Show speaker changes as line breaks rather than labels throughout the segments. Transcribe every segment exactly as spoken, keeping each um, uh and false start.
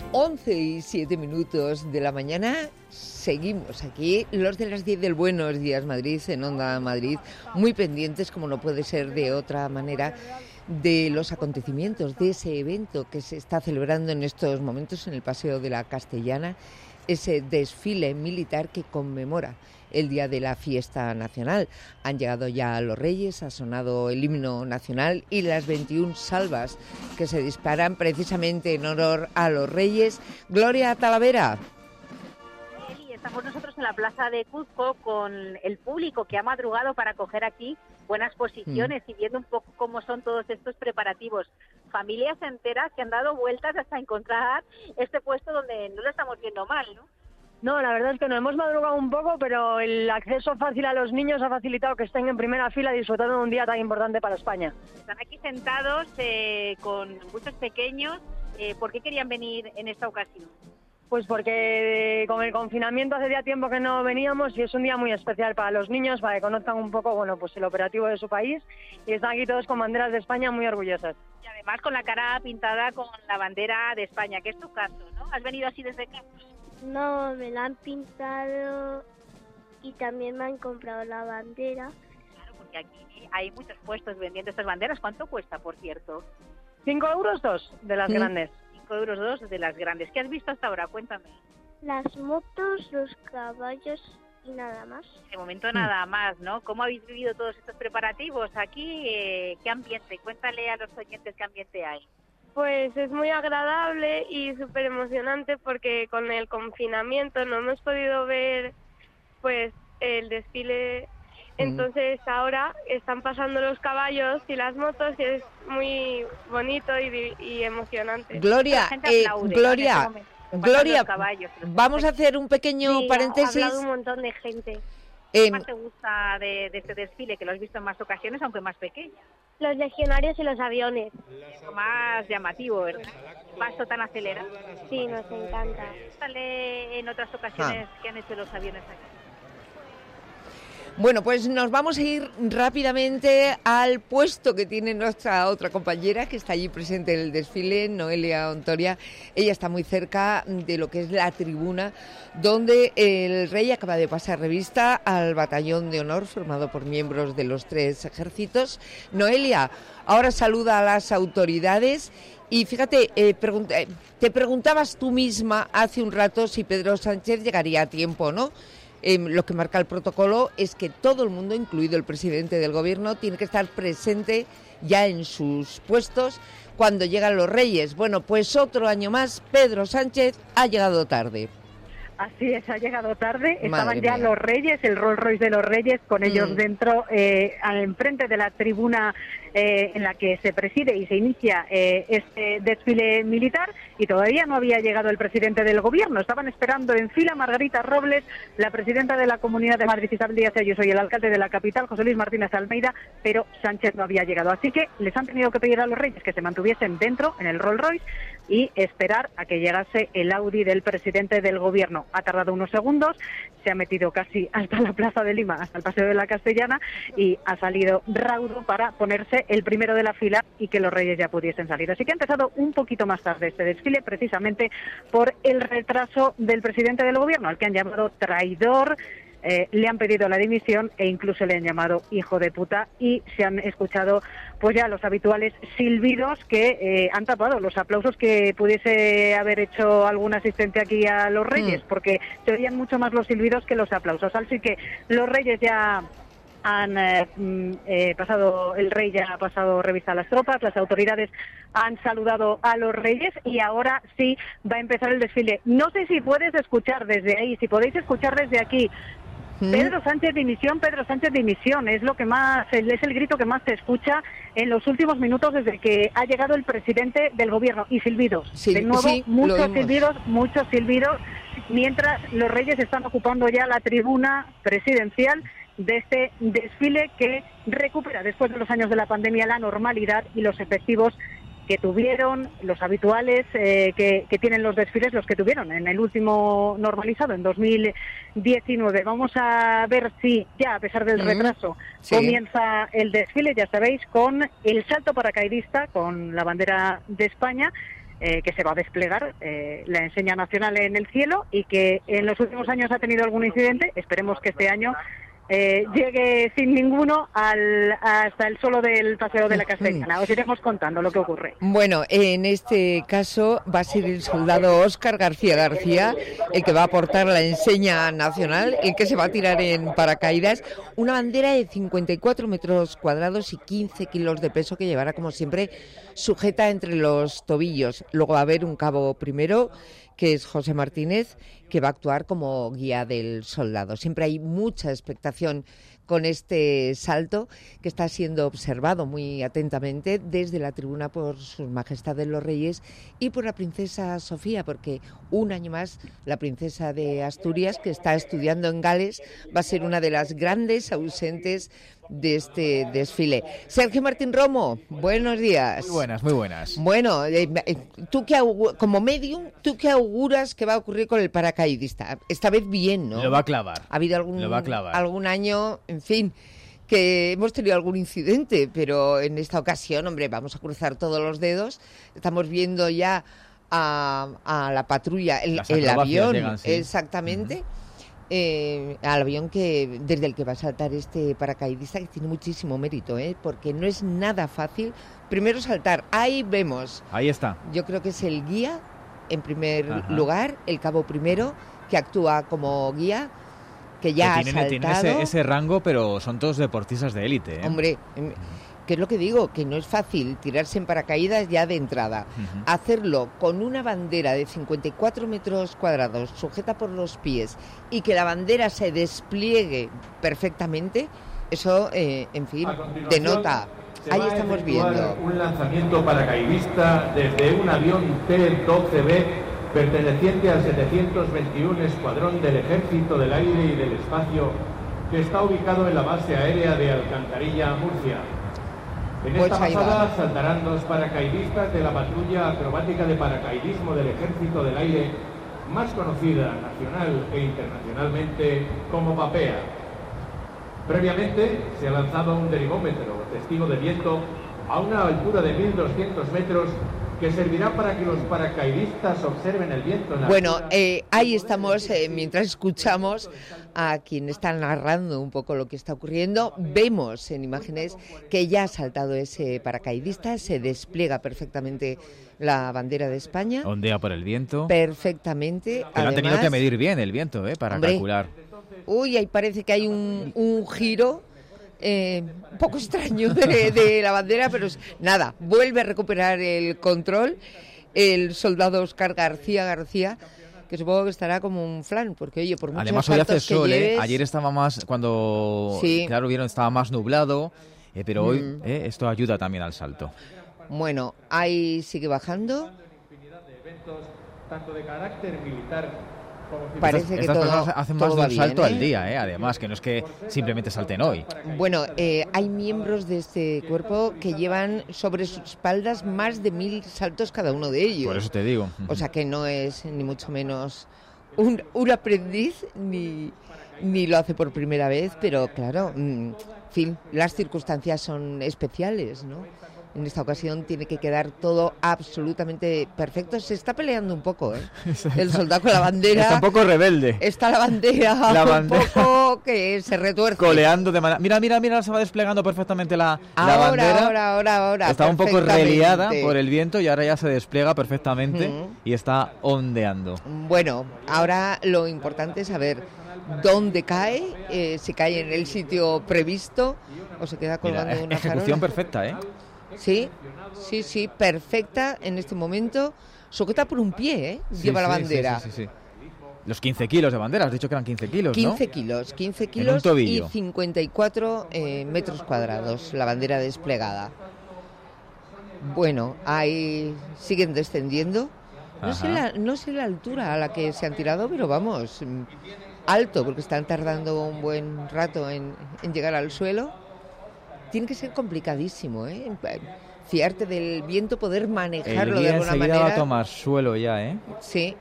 once y siete minutos de la mañana, seguimos aquí, los de las diez del Buenos Días Madrid, en Onda Madrid, muy pendientes, como no puede ser de otra manera, de los acontecimientos, de ese evento que se está celebrando en estos momentos en el Paseo de la Castellana, ese desfile militar que conmemora el día de la fiesta nacional. Han llegado ya los Reyes, ha sonado el himno nacional y las veintiuna salvas que se disparan precisamente en honor a los Reyes. Gloria Talavera.
Estamos nosotros en la plaza de Cuzco con el público que ha madrugado para coger aquí buenas posiciones mm. y viendo un poco cómo son todos estos preparativos. Familias enteras que han dado vueltas hasta encontrar este puesto donde no lo estamos viendo mal, ¿no?
No, la verdad es que no, hemos madrugado un poco, pero el acceso fácil a los niños ha facilitado que estén en primera fila disfrutando de un día tan importante para España.
Están aquí sentados eh, con muchos pequeños. Eh, ¿Por qué querían venir en esta ocasión?
Pues porque con el confinamiento hace ya tiempo que no veníamos y es un día muy especial para los niños, para que conozcan un poco, bueno, pues el operativo de su país, y están aquí todos con banderas de España muy orgullosas.
Y además con la cara pintada con la bandera de España, que es tu caso, ¿no? ¿Has venido así desde casa?
No, me la han pintado y también me han comprado la bandera.
Claro, porque aquí hay muchos puestos vendiendo estas banderas. ¿Cuánto cuesta, por cierto?
Cinco euros dos de las sí. grandes.
Euros dos de las grandes. ¿Qué has visto hasta ahora? Cuéntame.
Las motos, los caballos y nada más.
De momento nada más, ¿no? ¿Cómo habéis vivido todos estos preparativos aquí? Eh, ¿Qué ambiente? Cuéntale a los oyentes qué ambiente hay.
Pues es muy agradable y súper emocionante porque con el confinamiento no hemos podido ver pues el desfile. Entonces ahora están pasando los caballos y las motos y es muy bonito y, y emocionante.
Gloria, eh, aplaude, Gloria, ¿no? Gloria, caballos, vamos a hacer un pequeño
sí,
paréntesis.
Ha hablado un montón de gente.
¿Qué eh, más te gusta de, de este desfile, que lo has visto en más ocasiones, aunque más pequeña?
Los legionarios y los aviones.
Lo más llamativo, ¿verdad? Paso tan acelerado.
Sí, nos encanta.
Sale en otras ocasiones ah. que han hecho los aviones aquí.
Bueno, pues nos vamos a ir rápidamente al puesto que tiene nuestra otra compañera que está allí presente en el desfile, Noelia Ontoria. Ella está muy cerca de lo que es la tribuna, donde el rey acaba de pasar revista al batallón de honor formado por miembros de los tres ejércitos. Noelia, ahora saluda a las autoridades y fíjate, eh, pregunta, te preguntabas tú misma hace un rato si Pedro Sánchez llegaría a tiempo, ¿no? Eh, lo que marca el protocolo es que todo el mundo, incluido el presidente del gobierno, tiene que estar presente ya en sus puestos cuando llegan los Reyes. Bueno, pues otro año más, Pedro Sánchez ha llegado tarde.
Así es, ha llegado tarde.
Madre
Estaban ya
mía.
los Reyes, el Rolls Royce de los Reyes, con ellos mm. dentro, eh, enfrente de la tribuna eh, en la que se preside y se inicia eh, este desfile militar, y todavía no había llegado el presidente del gobierno. Estaban esperando en fila Margarita Robles, la presidenta de la Comunidad de Madrid, Isabel Díaz Ayuso, y el alcalde de la capital, José Luis Martínez Almeida, pero Sánchez no había llegado. Así que les han tenido que pedir a los Reyes que se mantuviesen dentro, en el Rolls Royce, y esperar a que llegase el Audi del presidente del gobierno. Ha tardado unos segundos, se ha metido casi hasta la Plaza de Lima, hasta el Paseo de la Castellana, y ha salido raudo para ponerse el primero de la fila y que los Reyes ya pudiesen salir. Así que ha empezado un poquito más tarde este desfile, precisamente por el retraso del presidente del gobierno, al que han llamado traidor. Eh, le han pedido la dimisión e incluso le han llamado hijo de puta, y se han escuchado pues ya los habituales silbidos que eh, han tapado los aplausos que pudiese haber hecho algún asistente aquí a los Reyes, mm. porque se oían mucho más los silbidos que los aplausos. Así que los Reyes ya han eh, eh, pasado, el rey ya ha pasado revista a las tropas, las autoridades han saludado a los Reyes y ahora sí va a empezar el desfile. No sé si puedes escuchar desde ahí, si podéis escuchar desde aquí, Pedro Sánchez dimisión, Pedro Sánchez dimisión, es lo que más, es el grito que más se escucha en los últimos minutos desde que ha llegado el presidente del gobierno. Y silbidos,
sí,
de nuevo,
sí,
muchos silbidos, muchos silbidos, mientras los Reyes están ocupando ya la tribuna presidencial de este desfile que recupera después de los años de la pandemia la normalidad y los efectivos que tuvieron, los habituales eh, que, que tienen los desfiles, los que tuvieron en el último normalizado, en dos mil diecinueve. Vamos a ver si ya, a pesar del retraso, sí. comienza el desfile, ya sabéis, con el salto paracaidista, con la bandera de España, eh, que se va a desplegar eh, la enseña nacional en el cielo y que en los últimos años ha tenido algún incidente. Esperemos que este año Eh, llegue sin ninguno al, hasta el suelo del Paseo de la Castellana. Os iremos contando lo que ocurre.
Bueno, en este caso va a ser el soldado Óscar García García el que va a aportar la enseña nacional, el que se va a tirar en paracaídas, una bandera de cincuenta y cuatro metros cuadrados y quince kilos de peso que llevará, como siempre, sujeta entre los tobillos. Luego va a haber un cabo primero, que es José Martínez, que va a actuar como guía del soldado. Siempre hay mucha expectación con este salto, que está siendo observado muy atentamente desde la tribuna por sus majestades los reyes y por la princesa Sofía, porque un año más la princesa de Asturias, que está estudiando en Gales, va a ser una de las grandes ausentes de este desfile. Sergio Martín Romo, buenos días.
Muy buenas, muy buenas.
Bueno, eh, tú que augu- como medium, ¿tú qué auguras que va a ocurrir con el paracaidista? Esta vez bien, ¿no?
Lo va a clavar.
Ha habido algún,
Lo va a clavar.
algún año, en fin, que hemos tenido algún incidente, pero en esta ocasión, hombre, vamos a cruzar todos los dedos. Estamos viendo ya a, a la patrulla, el,
Las
el
acrobacias
avión,
llegan, sí.
exactamente. Uh-huh. Eh, al avión que desde el que va a saltar este paracaidista, que tiene muchísimo mérito, ¿eh? Porque no es nada fácil. Primero saltar, ahí vemos.
Ahí está.
Yo creo que es el guía, en primer
Ajá.
lugar, el cabo primero, que actúa como guía, que ya
que
ha
tienen, tienen
saltado.
ese, ese rango, pero son todos deportistas de élite, ¿eh?
Hombre, que es lo que digo, que no es fácil tirarse en paracaídas ya de entrada. Uh-huh. Hacerlo con una bandera de cincuenta y cuatro metros cuadrados, sujeta por los pies, y que la bandera se despliegue perfectamente, eso, eh, en fin, denota. Ahí estamos viendo
un lanzamiento paracaidista desde un avión T doce B perteneciente al setecientos veintiuno Escuadrón del Ejército del Aire y del Espacio, que está ubicado en la base aérea de Alcantarilla, Murcia. En
Pues
esta pasada
va.
saltarán dos paracaidistas de la patrulla acrobática de paracaidismo del Ejército del Aire, más conocida nacional e internacionalmente como PAPEA. Previamente se ha lanzado un derivómetro, testigo de viento, a una altura de mil doscientos metros, que servirá para que los paracaidistas observen el viento en la
Bueno,
altura.
eh, ahí estamos, eh, mientras escuchamos a quien está narrando un poco lo que está ocurriendo, vemos en imágenes que ya ha saltado ese paracaidista, se despliega perfectamente la bandera de España.
Ondea por el viento.
Perfectamente.
Pero han tenido
Además,
que medir bien el viento, ¿eh? Para
hombre,
calcular.
Uy, ahí parece que hay un, un giro eh, un poco extraño de, de la bandera, pero es, nada, vuelve a recuperar el control el soldado Óscar García García, que supongo que estará como un flan, porque oye, por muchos
Además hoy hace
saltos que
sol,
lleves,
¿eh? Ayer estaba más, cuando,
Sí.
claro, vieron, estaba más nublado, eh, pero hoy
Mm.
eh, esto ayuda también al salto.
Bueno, ahí sigue bajando.
Tanto de carácter militar como civil.
Parece
Estas,
que
estas
todo,
personas hacen
todo
más de
va
un salto
bien,
al
¿eh?
día, ¿eh? Además, que no es que simplemente salten hoy.
Bueno, eh, hay miembros de este cuerpo que llevan sobre sus espaldas más de mil saltos cada uno de ellos.
Por eso te digo.
O sea que no es ni mucho menos un, un aprendiz ni, ni lo hace por primera vez, pero claro, en fin, las circunstancias son especiales, ¿no? En esta ocasión tiene que quedar todo absolutamente perfecto. Se está peleando un poco, ¿eh? El soldado con la bandera.
Está un poco rebelde.
Está la bandera
La
un
bandera.
poco que se retuerce.
Coleando de manera... Mira, mira, mira, se va desplegando perfectamente la, la
Ahora,
bandera.
ahora, ahora, ahora.
Está un poco
perfectamente.
reliada por el viento y ahora ya se despliega perfectamente
Ujú.
y está ondeando.
Bueno, ahora lo importante es saber dónde cae, eh, si cae en el sitio previsto o se queda colgando
Mira,
en una
ejecución
farola.
perfecta, ¿eh?
Sí, sí, sí, perfecta en este momento. Sujeta por un pie, ¿eh?
Sí,
Lleva la
sí,
bandera.
Sí, sí, sí, sí. Los quince kilos de bandera, has dicho que eran quince kilos, ¿no?
quince kilos, quince
un
kilos y
tobillo.
cincuenta y cuatro eh, metros cuadrados, la bandera desplegada. Bueno, ahí siguen descendiendo. No sé,
Ajá.
la, no sé la altura a la que se han tirado, pero vamos, mm, alto, porque están tardando un buen rato en, en llegar al suelo. Tiene que ser complicadísimo, ¿eh? Fiarte del viento, poder
El
manejarlo de
guía
alguna
enseguida
manera.
va a tomar suelo ya, ¿eh?
Sí.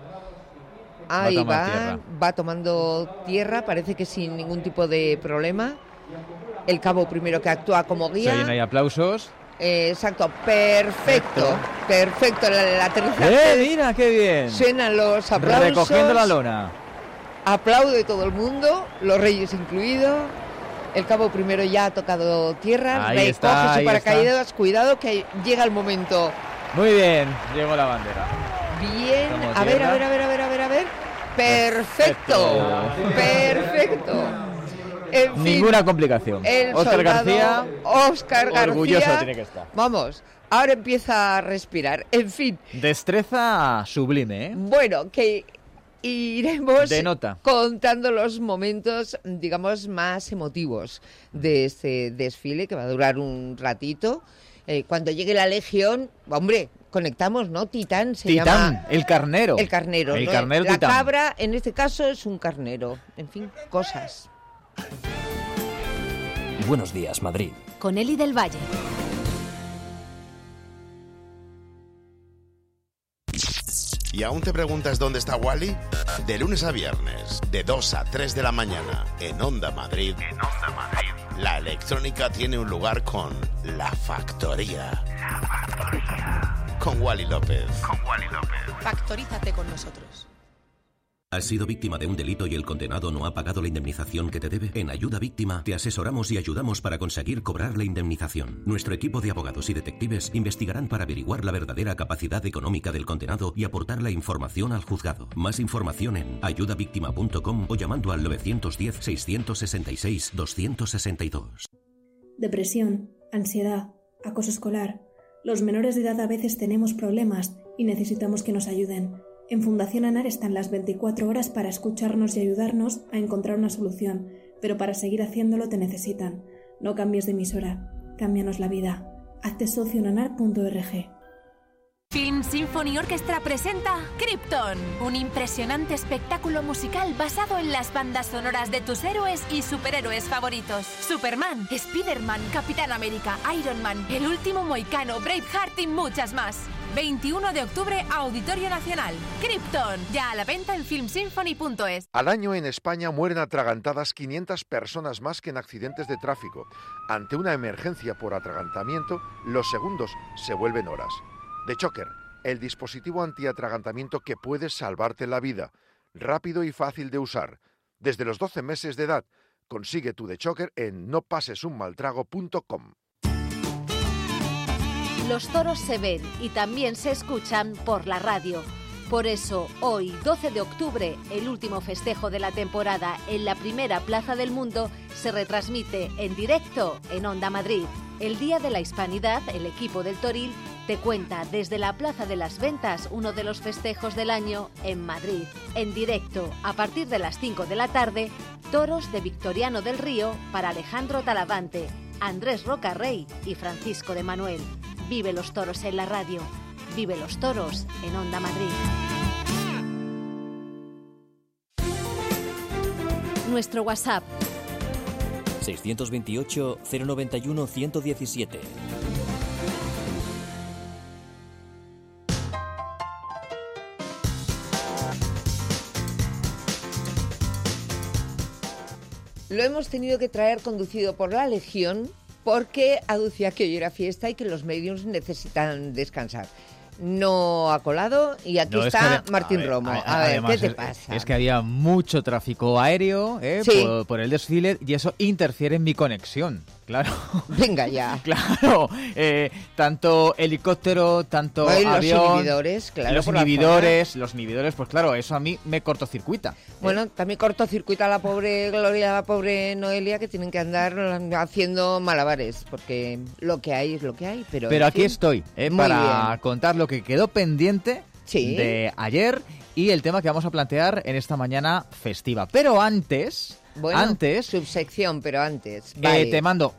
a
Ahí
tomar
va,
tierra.
va tomando tierra, parece que sin ningún tipo de problema. El cabo primero que actúa como
Se
guía.
oyen ahí aplausos.
Eh, exacto, perfecto, perfecto, el, el aterrizaje.
¡Eh, mira, qué bien!
Suenan los aplausos.
Recogiendo la lona.
Aplaude todo el mundo, los reyes incluidos. El cabo primero ya ha tocado tierra,
ahí
recoge
está,
su paracaídas, cuidado que llega el momento.
Muy bien, llegó la bandera.
Bien, a ver, a ver, a ver, a ver, a ver, a ver. Perfecto, perfecto. En fin,
ninguna complicación.
Óscar
García,
Óscar García,
orgulloso tiene que estar.
Vamos, ahora empieza a respirar. En fin.
Destreza sublime, ¿eh?
Bueno, que iremos
Denota.
contando los momentos, digamos, más emotivos de este desfile, que va a durar un ratito. Eh, cuando llegue la Legión, hombre, conectamos, ¿no? Titán se
Titán,
llama...
el carnero.
El carnero,
el
¿no?
carnero
La
Titán.
cabra, en este caso, es un carnero. En fin, cosas.
Buenos días, Madrid.
Con Eli del Valle.
¿Y aún te preguntas dónde está Wally? De lunes a viernes, de dos a tres de la mañana, en Onda Madrid. En Onda Madrid. La electrónica tiene un lugar con La Factoría. La Factoría. Con Wally López. Con Wally López.
Factorízate con nosotros.
¿Has sido víctima de un delito y el condenado no ha pagado la indemnización que te debe? En Ayuda Víctima te asesoramos y ayudamos para conseguir cobrar la indemnización. Nuestro equipo de abogados y detectives investigarán para averiguar la verdadera capacidad económica del condenado y aportar la información al juzgado. Más información en ayuda víctima punto com o llamando al nueve uno cero, seis seis seis, dos seis dos.
Depresión, ansiedad, acoso escolar. Los menores de edad a veces tenemos problemas y necesitamos que nos ayuden. En Fundación ANAR están las veinticuatro horas para escucharnos y ayudarnos a encontrar una solución, pero para seguir haciéndolo te necesitan. No cambies de emisora, cámbianos la vida. Hazte socio en anar punto org.
Film Symphony Orchestra presenta Krypton, un impresionante espectáculo musical basado en las bandas sonoras de tus héroes y superhéroes favoritos. Superman, Spider-Man, Capitán América, Iron Man, El Último Mohicano, Braveheart y muchas más. veintiuno de octubre, Auditorio Nacional. Krypton, ya a la venta en film symphony punto es.
Al año en España mueren atragantadas quinientas personas más que en accidentes de tráfico. Ante una emergencia por atragantamiento, los segundos se vuelven horas. The Choker, el dispositivo antiatragantamiento que puede salvarte la vida. Rápido y fácil de usar. Desde los doce meses de edad, consigue tu The Choker en no pases un mal trago punto com.
Los toros se ven y también se escuchan por la radio. Por eso, hoy, doce de octubre, el último festejo de la temporada en la primera plaza del mundo, se retransmite en directo en Onda Madrid. El Día de la Hispanidad, el equipo del Toril te cuenta desde la Plaza de las Ventas uno de los festejos del año en Madrid. En directo, a partir de las cinco de la tarde, toros de Victoriano del Río para Alejandro Talavante, Andrés Rocarrey y Francisco de Manuel. Vive los toros en la radio. Vive los toros en Onda Madrid. Nuestro WhatsApp
seiscientos veintiocho, cero noventa y uno, ciento diecisiete.
Lo hemos tenido que traer conducido por la Legión porque aducía que hoy era fiesta y que los medios necesitan descansar. No ha colado y aquí
no,
está
es que,
Martín
a ver,
Romo.
A,
a ver,
además,
¿qué te
es,
pasa?
Es que había mucho tráfico aéreo eh,
sí.
por, por el desfile y eso interfiere en mi conexión. Claro.
Venga ya.
Claro. Eh, tanto helicóptero, tanto
Ay,
avión.
Los inhibidores, claro.
Los inhibidores, los inhibidores, pues claro, eso a mí me cortocircuita.
Bueno,
eh.
también cortocircuita a la pobre Gloria, a la pobre Noelia, que tienen que andar haciendo malabares, porque lo que hay es lo que hay. Pero,
pero aquí
fin,
estoy, eh, para bien. contar lo que quedó pendiente
sí.
de ayer y el tema que vamos a plantear en esta mañana festiva. Pero antes...
Bueno,
antes,
subsección, pero antes. Vale.
Eh, te mando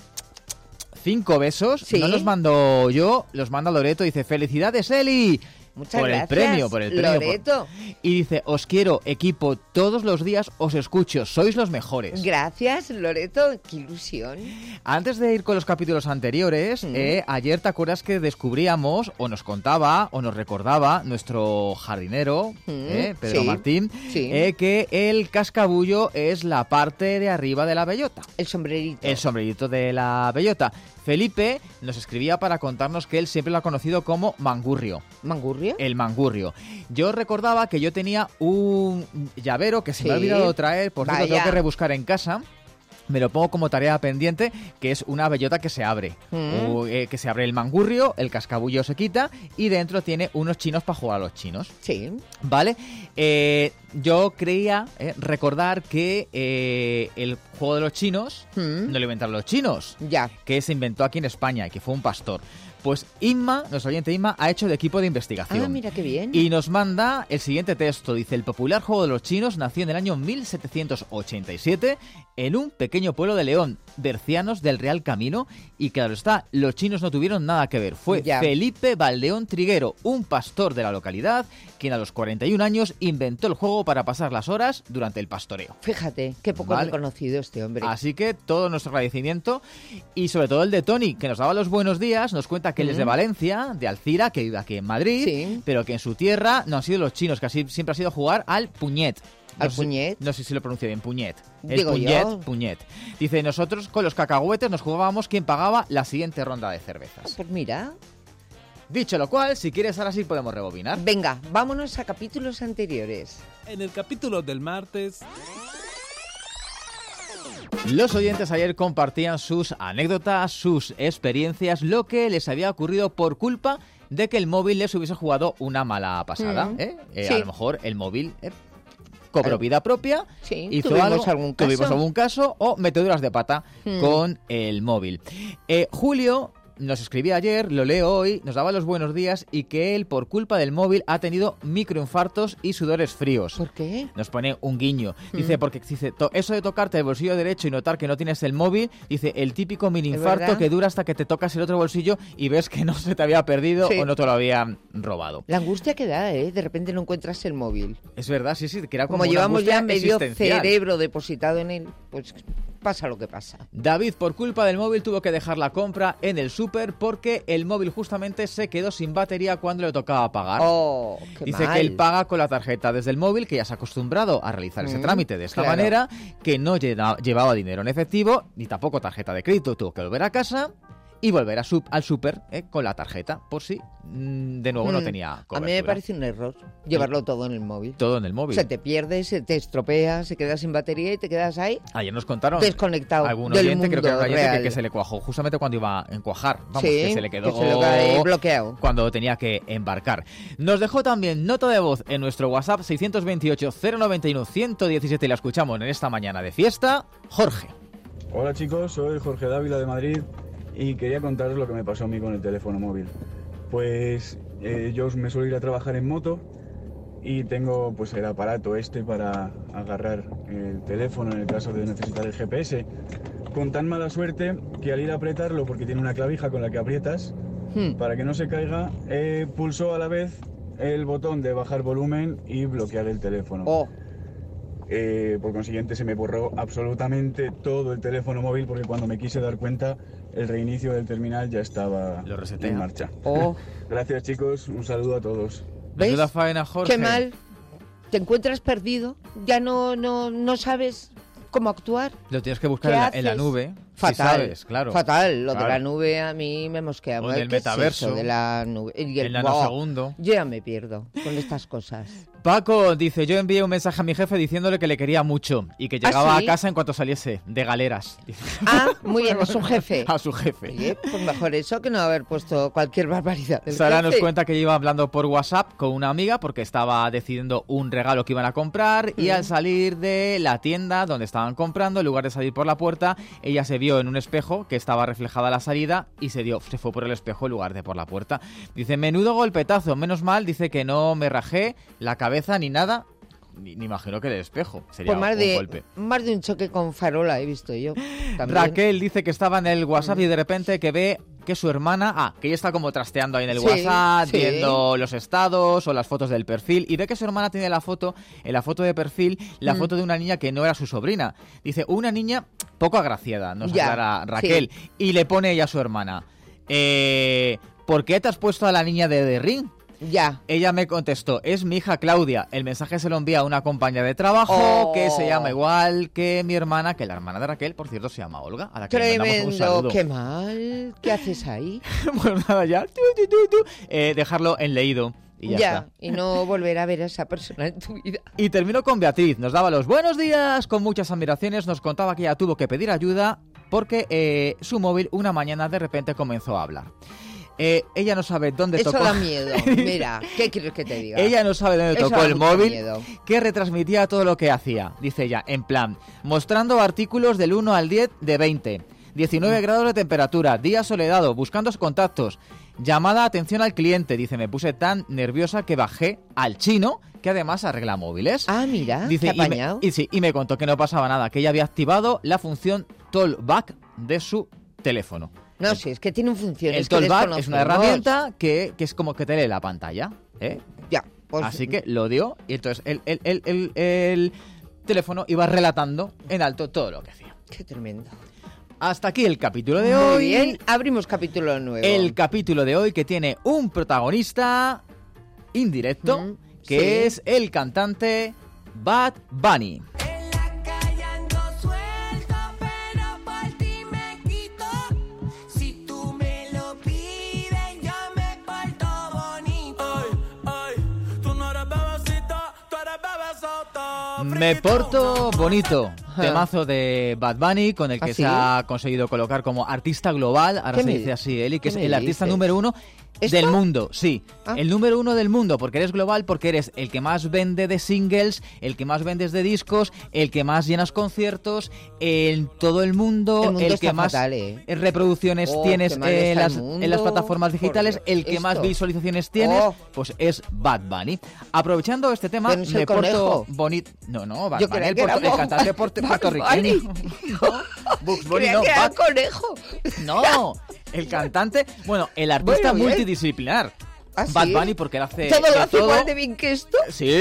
cinco besos.
¿Sí?
No los mando yo, los manda Loreto. Dice, felicidades, Eli.
Muchas
por
gracias,
el premio, por el premio.
Loreto.
Por... Y dice, os quiero, equipo, todos los días os escucho, sois los mejores.
Gracias, Loreto, qué ilusión.
Antes de ir con los capítulos anteriores, mm. eh, ayer te acuerdas que descubríamos, o nos contaba, o nos recordaba nuestro jardinero, mm. eh, Pedro
sí.
Martín,
sí.
eh, que el cascabullo es la parte de arriba de la bellota.
El sombrerito.
El sombrerito de la bellota. Felipe nos escribía para contarnos que él siempre lo ha conocido como mangurrio.
¿Mangurrio?
El mangurrio. Yo recordaba que yo tenía un llavero que se
sí.
me ha olvidado traer, por cierto,
Vaya.
tengo que rebuscar en casa. Me lo pongo como tarea pendiente, que es una bellota que se abre.
Mm.
O, eh, que se abre el mangurrio, el cascabullo se quita y dentro tiene unos chinos para jugar a los chinos.
Sí.
¿Vale? Eh, yo creía eh, recordar que eh, el juego de los chinos mm. no lo inventaron los chinos.
Ya.
Que se inventó aquí en España y que fue un pastor. Pues Inma, nuestro oyente Inma, ha hecho de equipo de investigación.
Ah, mira qué bien.
Y nos manda el siguiente texto. Dice, el popular juego de los chinos nació en el año mil setecientos ochenta y siete en un pequeño pueblo de León, bercianos del Real Camino. Y claro está, los chinos no tuvieron nada que ver. Fue
ya.
Felipe Valdeón Triguero, un pastor de la localidad, quien a los cuarenta y un años inventó el juego para pasar las horas durante el pastoreo.
Fíjate, qué poco
¿Vale?
reconocido este hombre.
Así que todo nuestro agradecimiento y sobre todo el de Tony, que nos daba los buenos días, nos cuenta que él es de Valencia, de Alcira, que vive aquí en Madrid,
sí.
pero que en su tierra no han sido los chinos, que así siempre ha sido jugar al puñet. No
¿Al
sé,
puñet?
No sé si lo pronuncio bien, puñet. El
Digo
puñet,
yo.
puñet. Dice, nosotros con los cacahuetes nos jugábamos quién pagaba la siguiente ronda de cervezas.
Oh, pues mira.
Dicho lo cual, si quieres ahora sí podemos rebobinar.
Venga, vámonos a capítulos anteriores.
En el capítulo del martes...
Los oyentes ayer compartían sus anécdotas, sus experiencias, lo que les había ocurrido por culpa de que el móvil les hubiese jugado una mala pasada. Mm. ¿eh? Eh,
sí.
A lo mejor el móvil eh, cobró vida propia,
sí,
hizo
tuvimos
algo,
algún caso.
tuvimos algún caso o meteduras de pata mm. con el móvil. Eh, Julio nos escribía ayer, lo leo hoy, nos daba los buenos días y que él, por culpa del móvil, ha tenido microinfartos y sudores fríos.
¿Por qué?
Nos pone un guiño. Dice, mm. porque dice, eso de tocarte el bolsillo derecho y notar que no tienes el móvil, dice, el típico mini infarto que dura hasta que te tocas el otro bolsillo y ves que no se te había perdido sí. o no te lo habían robado.
La angustia que da, ¿eh? De repente no encuentras el móvil.
Es verdad, sí, sí, que era como,
como
una
llevamos ya medio
existencial.
cerebro depositado en él, pues pasa lo que pasa.
David, por culpa del móvil, tuvo que dejar la compra en el súper porque el móvil justamente se quedó sin batería cuando le tocaba pagar.
Oh, qué
Dice
mal.
que él paga con la tarjeta desde el móvil, que ya se ha acostumbrado a realizar ese mm, trámite de esta
claro.
manera, que no lleva, llevaba dinero en efectivo, ni tampoco tarjeta de crédito, tuvo que volver a casa y volver a sub, al súper eh, con la tarjeta, por si mm, de nuevo mm, no tenía cobertura.
A mí me parece un error llevarlo todo en el móvil.
Todo en el móvil.
Se te pierde, se te estropea, se queda sin batería y te quedas ahí.
Ayer nos contaron
desconectado
algún
del
oyente,
mundo
creo que era un oyente
real.
Que, que se le cuajó justo cuando iba a encuajar. Vamos,
sí,
que se le quedó
que se le bloqueado.
Cuando tenía que embarcar. Nos dejó también nota de voz en nuestro WhatsApp seiscientos veintiocho, cero noventa y uno, ciento diecisiete y la escuchamos en esta mañana de fiesta. Jorge.
Hola chicos, soy Jorge Dávila de Madrid. Y quería contaros lo que me pasó a mí con el teléfono móvil. Pues eh, yo me suelo ir a trabajar en moto y tengo pues el aparato este para agarrar el teléfono en el caso de necesitar el G P S. Con tan mala suerte que al ir a apretarlo, porque tiene una clavija con la que aprietas, hmm. para que no se caiga, eh, pulsó a la vez el botón de bajar volumen y bloquear el teléfono.
Oh.
Eh, por consiguiente se me borró absolutamente todo el teléfono móvil porque cuando me quise dar cuenta el reinicio del terminal ya estaba
Lo
en marcha.
Oh.
Gracias chicos, un saludo a todos.
¿Ves?
Ayuda faena, Jorge.
Qué mal. Te encuentras perdido, ya no, no, no sabes cómo actuar.
Lo tienes que buscar en la, en la nube.
Fatal,
si sabes, claro.
Fatal. Lo
claro.
de la nube a mí me mosquea.
O del
¿Qué
metaverso.
Es eso de la nube? Y el,
el nanosegundo.
Yo ya me pierdo con estas cosas.
Paco dice, yo envié un mensaje a mi jefe diciéndole que le quería mucho y que llegaba
¿Ah, sí?
a casa en cuanto saliese de galeras.
Ah, muy bien, es un jefe.
A su jefe.
Oye, pues mejor eso que no haber puesto cualquier barbaridad.
Sara
jefe.
nos cuenta que iba hablando por WhatsApp con una amiga porque estaba decidiendo un regalo que iban a comprar y mm. al salir de la tienda donde estaban comprando, en lugar de salir por la puerta, ella se vio en un espejo que estaba reflejada la salida y se dio, se fue por el espejo en lugar de por la puerta. Dice, menudo golpetazo, menos mal, dice que no me rajé la cabeza ni nada. ni, ni imagino que el espejo. Sería
Pues más
un
de,
golpe.
más de un choque con farola he visto yo. También.
Raquel dice que estaba en el WhatsApp y de repente que ve que su hermana, ah, que ella está como trasteando ahí en el
Sí,
WhatsApp,
sí.
viendo los estados o las fotos del perfil, y ve que su hermana tiene la foto, en la foto de perfil, la
Mm.
foto de una niña que no era su sobrina. Dice, una niña poco agraciada, nos
Ya,
aclara Raquel,
sí.
y le pone ella a su hermana, eh, ¿por qué te has puesto a la niña de The Ring?
Ya.
Ella me contestó, es mi hija Claudia. El mensaje se lo envía a una compañera de trabajo
Oh.
que se llama igual que mi hermana, que la hermana de Raquel, por cierto, se llama Olga, a la que le mandamos un
Tremendo,
saludo.
qué mal. ¿Qué haces ahí?
Pues nada, ya, tu, tu, tu, tu. Eh, dejarlo en leído y ya,
ya,
está.
y no volver a ver a esa persona en tu vida.
Y termino con Beatriz, nos daba los buenos días con muchas admiraciones, nos contaba que ella tuvo que pedir ayuda porque eh, su móvil una mañana de repente comenzó a hablar. Eh, ella no sabe dónde
Eso
tocó.
da miedo. Mira, ¿qué quieres que te diga?
Ella no sabe dónde
Eso
tocó
da
el
mucho
móvil,
miedo.
que retransmitía todo lo que hacía, dice ella, en plan, mostrando artículos del uno al diez de veinte, diecinueve grados de temperatura, día soledado, buscando contactos, llamada atención al cliente, dice, me puse tan nerviosa que bajé al chino, que además arregla móviles.
Ah, mira,
dice,
¿te ha
y, me,
apañado?
y, sí, y me contó que no pasaba nada, que ella había activado la función Tollback de su teléfono.
No, sí, es que tienen funciones
El
que
Tollback es una
desconocemos.
herramienta que, que es como que te lee la pantalla, ¿eh?
Ya. Pues,
Así que lo dio y entonces el, el, el, el, el teléfono iba relatando en alto todo lo que hacía.
Qué tremendo.
Hasta aquí el capítulo de
Muy
hoy.
bien, abrimos capítulo nuevo.
El capítulo de hoy que tiene un protagonista indirecto,
Mm,
que
sí.
es el cantante Bad Bunny. Me porto bonito, temazo de Bad Bunny, con el que
¿Ah, sí?
se ha conseguido colocar como artista global, ahora
¿Qué
se
me-
dice así, Eli, que
qué
es
me
el artista
dices?
número uno
¿Esto?
del mundo, sí,
Ah.
el número uno del mundo, porque eres global, porque eres el que más vende de singles, el que más vendes de discos, el que más llenas conciertos en todo el mundo,
El mundo
el
está
que más
fatal, ¿eh?
reproducciones
Oh,
tienes
qué mal
en
está el
las,
mundo,
en las plataformas digitales,
por
el que más
esto.
visualizaciones tienes,
Oh.
pues es Bad Bunny. Aprovechando este tema,
Pero no es el
me porto
conejo.
bonito. No, no, Bad
Yo
Bunny,
creía
el,
que era
porto- el
Bob-
cantante porte-
Bad
puertorriqueño.
Bunny.
Bugs Bunny
Creía
no,
que era
Bad-
conejo.
no, el cantante, bueno, el artista
Bueno, bien.
multidisciplinar.
¿Ah,
Bad
sí?
Bunny porque él hace
¿Todo
de
lo hace
todo.
igual de bien que esto?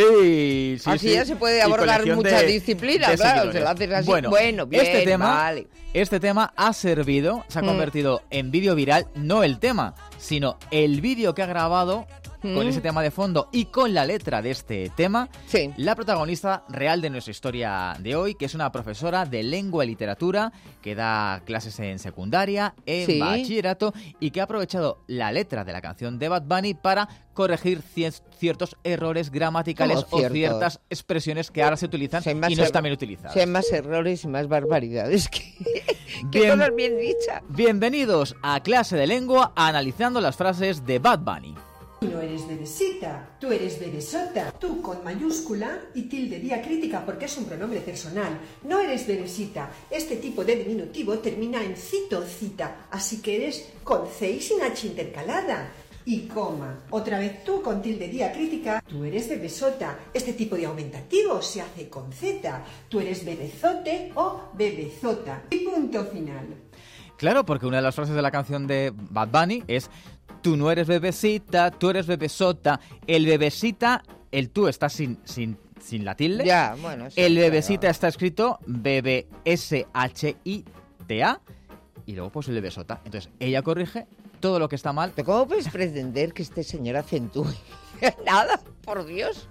Sí, sí,
Así
sí.
ya se puede
Y
abordar
colección
mucha
de-
disciplina,
de
claro,
seguidores.
se lo haces así.
Bueno,
Bueno, bien,
este tema,
vale.
este tema ha servido, se ha
Mm.
convertido en vídeo viral, no el tema, sino el vídeo que ha grabado con
Mm.
ese tema de fondo y con la letra de este tema,
Sí.
la protagonista real de nuestra historia de hoy, que es una profesora de lengua y literatura que da clases en secundaria, en
Sí.
bachillerato y que ha aprovechado la letra de la canción de Bad Bunny para corregir cie- ciertos errores gramaticales
¿Cómo
o
ciertos?
ciertas expresiones que ahora se utilizan
Si hay más
y no
er-
están bien utilizadas.
Si hay más errores y más barbaridades que, que
Bien.
cosas bien dichas.
Bienvenidos a Clase de Lengua analizando las frases de Bad Bunny.
Tú no eres bebesita, tú eres bebesota. Tú con mayúscula y tilde diacrítica porque es un pronombre personal. No eres bebesita. Este tipo de diminutivo termina en cito, cita. Así que eres con C y sin H intercalada. Y coma. Otra vez tú con tilde diacrítica. Tú eres bebesota. Este tipo de aumentativo se hace con Z. Tú eres bebezote o bebezota. Y punto final.
Claro, porque una de las frases de la canción de Bad Bunny es tú no eres bebesita, tú eres bebesota. El bebesita, el tú está sin, sin, sin la tilde.
Ya, bueno, sí,
El
claro.
bebesita está escrito B B S H I T A y luego pues el bebesota. Entonces ella corrige todo lo que está mal.
¿Pero cómo puedes pretender que este señor acentúe? Nada, por Dios.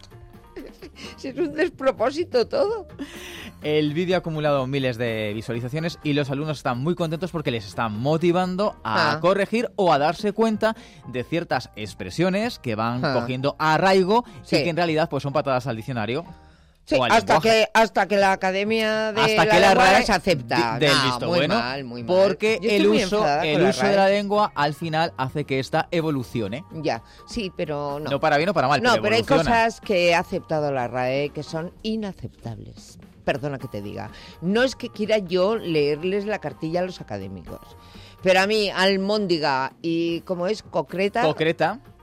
Si es un despropósito todo.
El vídeo ha acumulado miles de visualizaciones y los alumnos están muy contentos porque les están motivando a
Ah.
corregir o a darse cuenta de ciertas expresiones que van
Ah.
cogiendo arraigo
Sí.
y que en realidad pues son patadas al diccionario.
Sí,
o al
hasta
lenguaje.
que, hasta que la Academia de
Hasta
la
que la
Lengua
RAE
las acepta.
de- del
No,
visto
muy
bueno,
mal, muy mal.
porque
Yo estoy
el
muy
uso,
enfadada con
el
la
uso de
RAE.
la lengua al final hace que esta evolucione.
Ya, sí, pero no.
No para bien o para mal,
No,
pero
pero hay
evoluciona.
cosas que ha aceptado la RAE que son inaceptables. Perdona que te diga. No es que quiera yo leerles la cartilla a los académicos, pero a mí, almóndiga y como es concreta,
Concreta.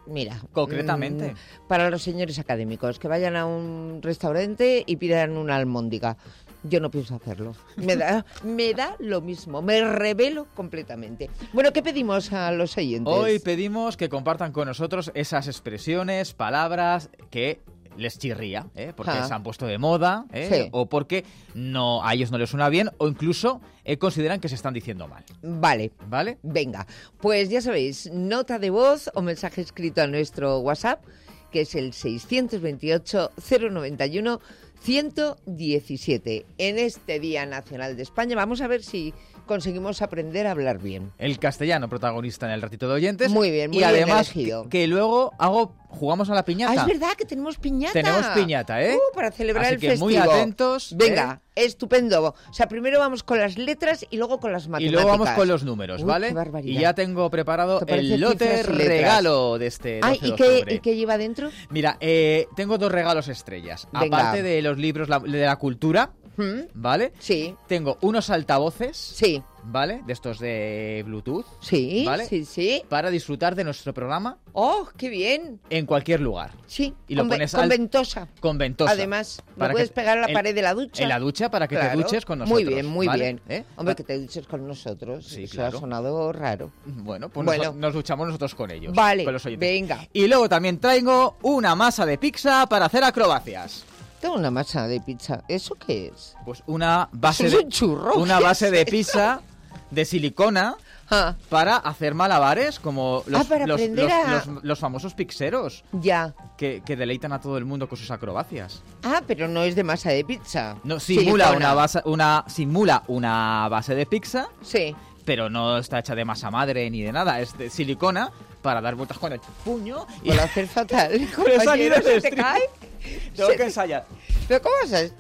Mira,
concretamente.
Mmm, para los señores académicos, que vayan a un restaurante y pidan una almóndiga. Yo no pienso hacerlo. Me da, me da lo mismo. Me revelo completamente. Bueno, ¿qué pedimos a los oyentes?
Hoy pedimos que compartan con nosotros esas expresiones, palabras que les chirría, ¿eh? Porque ah. se han puesto de moda, ¿eh? Sí. O porque no, a ellos no les suena bien, o incluso eh, consideran que se están diciendo mal.
Vale.
¿Vale?
Venga, pues ya sabéis, nota de voz o mensaje escrito a nuestro WhatsApp, que es el seiscientos veintiocho, cero noventa y uno, ciento diecisiete. En este Día Nacional de España vamos a ver si conseguimos aprender a hablar bien.
El castellano protagonista en el ratito de oyentes.
Muy bien, muy
y
bien
además
elegido.
Que, que luego hago jugamos a la piñata.
Ah, es verdad que tenemos piñata.
Tenemos piñata, ¿eh?
Uh, para celebrar
Así
el
que
festivo.
Muy atentos.
Venga,
¿eh?
Estupendo. O sea, primero vamos con las letras y luego con las matemáticas.
Y luego vamos con los números,
Uy,
¿vale?
Qué barbaridad.
Y ya tengo preparado el lote regalo de este doce
Ay, ¿y
de
qué,
octubre.
¿y qué lleva dentro?
Mira, eh, tengo dos regalos estrellas.
Venga.
Aparte de los libros la, de la cultura,
¿Mm?
¿vale?
Sí.
Tengo unos altavoces.
Sí.
¿Vale? De estos de Bluetooth.
Sí,
¿vale?
sí, sí.
Para disfrutar de nuestro programa.
¡Oh, qué bien!
En cualquier lugar.
Sí,
y lo
con,
pones
con
al...
ventosa.
Con ventosa.
Además, lo puedes
que...
pegar a la
en...
pared de la ducha.
En la ducha para que
claro.
te duches con nosotros.
Muy bien, muy
¿vale?
bien.
¿Eh?
Hombre, que te duches con nosotros.
Sí,
Eso
claro.
ha sonado raro.
Bueno, pues
bueno.
Nos, nos duchamos nosotros con ellos.
Vale,
con los oyentes.
venga.
Y luego también traigo una masa de pizza para hacer acrobacias.
Tengo una masa de pizza. ¿Eso qué es?
Pues una base
¿Es
de
un churro?
una
¿Qué
base
es
de
eso?
pizza de silicona
ah.
para hacer malabares como los,
ah, para
los,
aprender
los,
a...
los, los famosos pixeros.
Ya.
Que, que deleitan a todo el mundo con sus acrobacias.
Ah, pero no es de masa de pizza.
No, simula
Silicona.
una base, una simula una base de pizza.
Sí.
Pero no está hecha de masa madre ni de nada, es de silicona para dar vueltas con el puño y
lo hacer fatal.
con el sonido
¿Se
de
te cae?
Tengo
Se
que ensayar.
¿Pero cómo haces?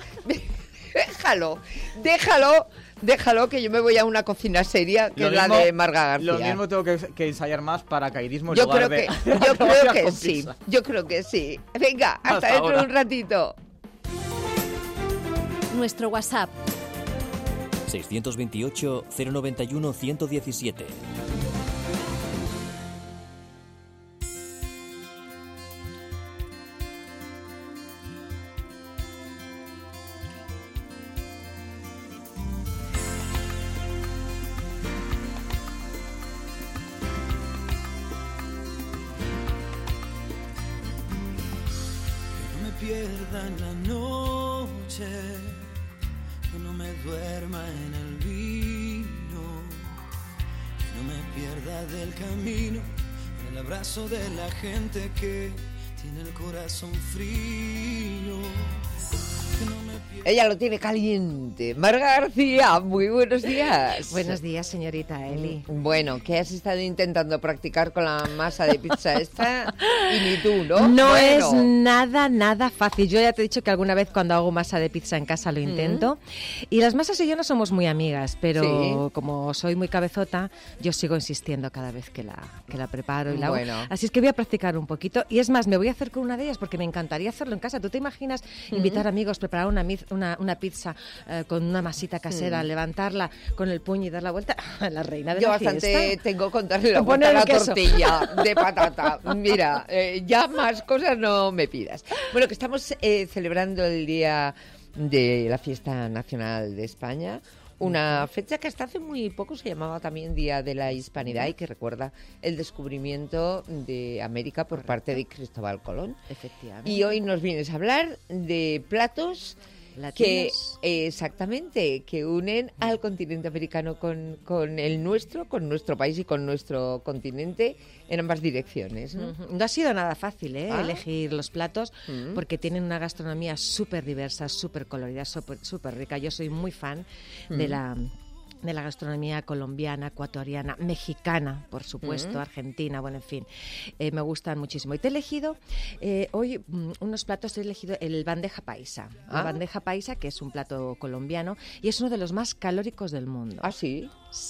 Déjalo, déjalo, déjalo que yo me voy a una cocina seria que
Lo
es
mismo-
la de Marga García.
Lo mismo tengo que, que ensayar más paracaidismo en
Yo
lugar
creo
de...
que, yo creo
acrobacias
que
con
sí,
pizza.
yo creo que sí. Venga, hasta,
Hasta
dentro
ahora.
de un ratito.
Nuestro WhatsApp
seiscientos veintiocho, cero noventa y uno, ciento diecisiete.
Que no me pierda en la noche, que no me duerma en el vino, que no me pierda del camino, en el abrazo de la gente que tiene el corazón frío. Que no me pierda...
Ella lo tiene caliente. Marga García, muy buenos días.
Buenos días, señorita Eli.
Bueno, ¿qué has estado intentando practicar con la masa de pizza esta? Y ni tú, ¿no?
No
Bueno.
es nada, nada fácil. Yo ya te he dicho que alguna vez cuando hago masa de pizza en casa lo intento. Y las masas y yo no somos muy amigas, pero
Sí.
como soy muy cabezota, yo sigo insistiendo cada vez que la, que la preparo y la hago.
Bueno.
Así es que voy a practicar un poquito. Y es más, me voy a hacer con una de ellas porque me encantaría hacerlo en casa. ¿Tú te imaginas invitar amigos, preparar una, miz- una, una pizza eh, con una masita casera,
Mm.
levantarla con el puño y dar la vuelta? La reina de
Yo
la
bastante
fiesta.
tengo con darle la
Con
vuelta a
poner
la
el queso.
tortilla de patata. Mira, eh, ya más cosas no me pidas. Bueno, que estamos eh, celebrando el Día de la Fiesta Nacional de España, una fecha que hasta hace muy poco se llamaba también Día de la Hispanidad y que recuerda el descubrimiento de América por parte de Cristóbal Colón.
Efectivamente.
Y hoy nos vienes a hablar de platos que
Latinos.
eh, exactamente que unen al continente americano con, con el nuestro, con nuestro país y con nuestro continente en ambas direcciones, ¿no?
Ujú. No ha sido nada fácil ¿eh?
Ah.
elegir los platos
Mm.
porque tienen una gastronomía súper diversa, súper colorida, súper súper rica. Yo soy muy fan de
Mm.
la de la gastronomía colombiana, ecuatoriana, mexicana, por supuesto,
Mm.
argentina, bueno, en fin, eh, me gustan muchísimo. Y te he elegido eh, hoy mm, unos platos, he elegido el bandeja paisa. La
Ah.
bandeja paisa, que es un plato colombiano y es uno de los más calóricos del mundo.
¿Ah, sí?
Sí.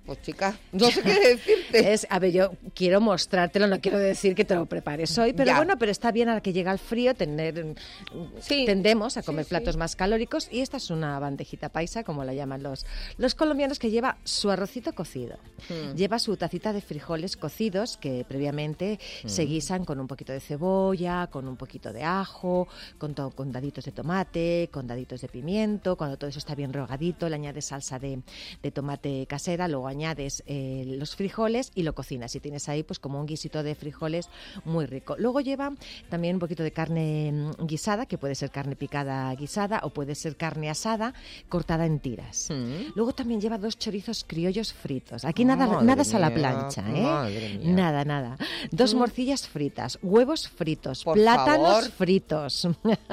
Pues chica, no sé qué decirte.
Es, a ver, yo quiero mostrártelo, no quiero decir que te lo prepares hoy, pero
Ya.
bueno, pero está bien ahora que llega el frío, tener,
Sí.
tendemos a comer
Sí, sí.
platos más calóricos y esta es una bandejita paisa, como la llaman los, los colombianos, que lleva su arrocito cocido,
Mm.
lleva su tacita de frijoles cocidos que previamente
Mm.
se guisan con un poquito de cebolla, con un poquito de ajo, con, to- con daditos de tomate, con daditos de pimiento. Cuando todo eso está bien rehogadito, le añades salsa de, de tomate casera, luego añades eh, los frijoles y lo cocinas. Y tienes ahí pues como un guisito de frijoles muy rico. Luego lleva también un poquito de carne mm, guisada, que puede ser carne picada guisada o puede ser carne asada cortada en tiras.
Mm.
Luego también lleva dos chorizos criollos fritos. Aquí nada,
Madre
nada es a la
mía,
plancha, ¿eh?
madre mía.
Nada, nada. Dos
Mm.
morcillas fritas, huevos fritos,
Por
plátanos
favor.
fritos,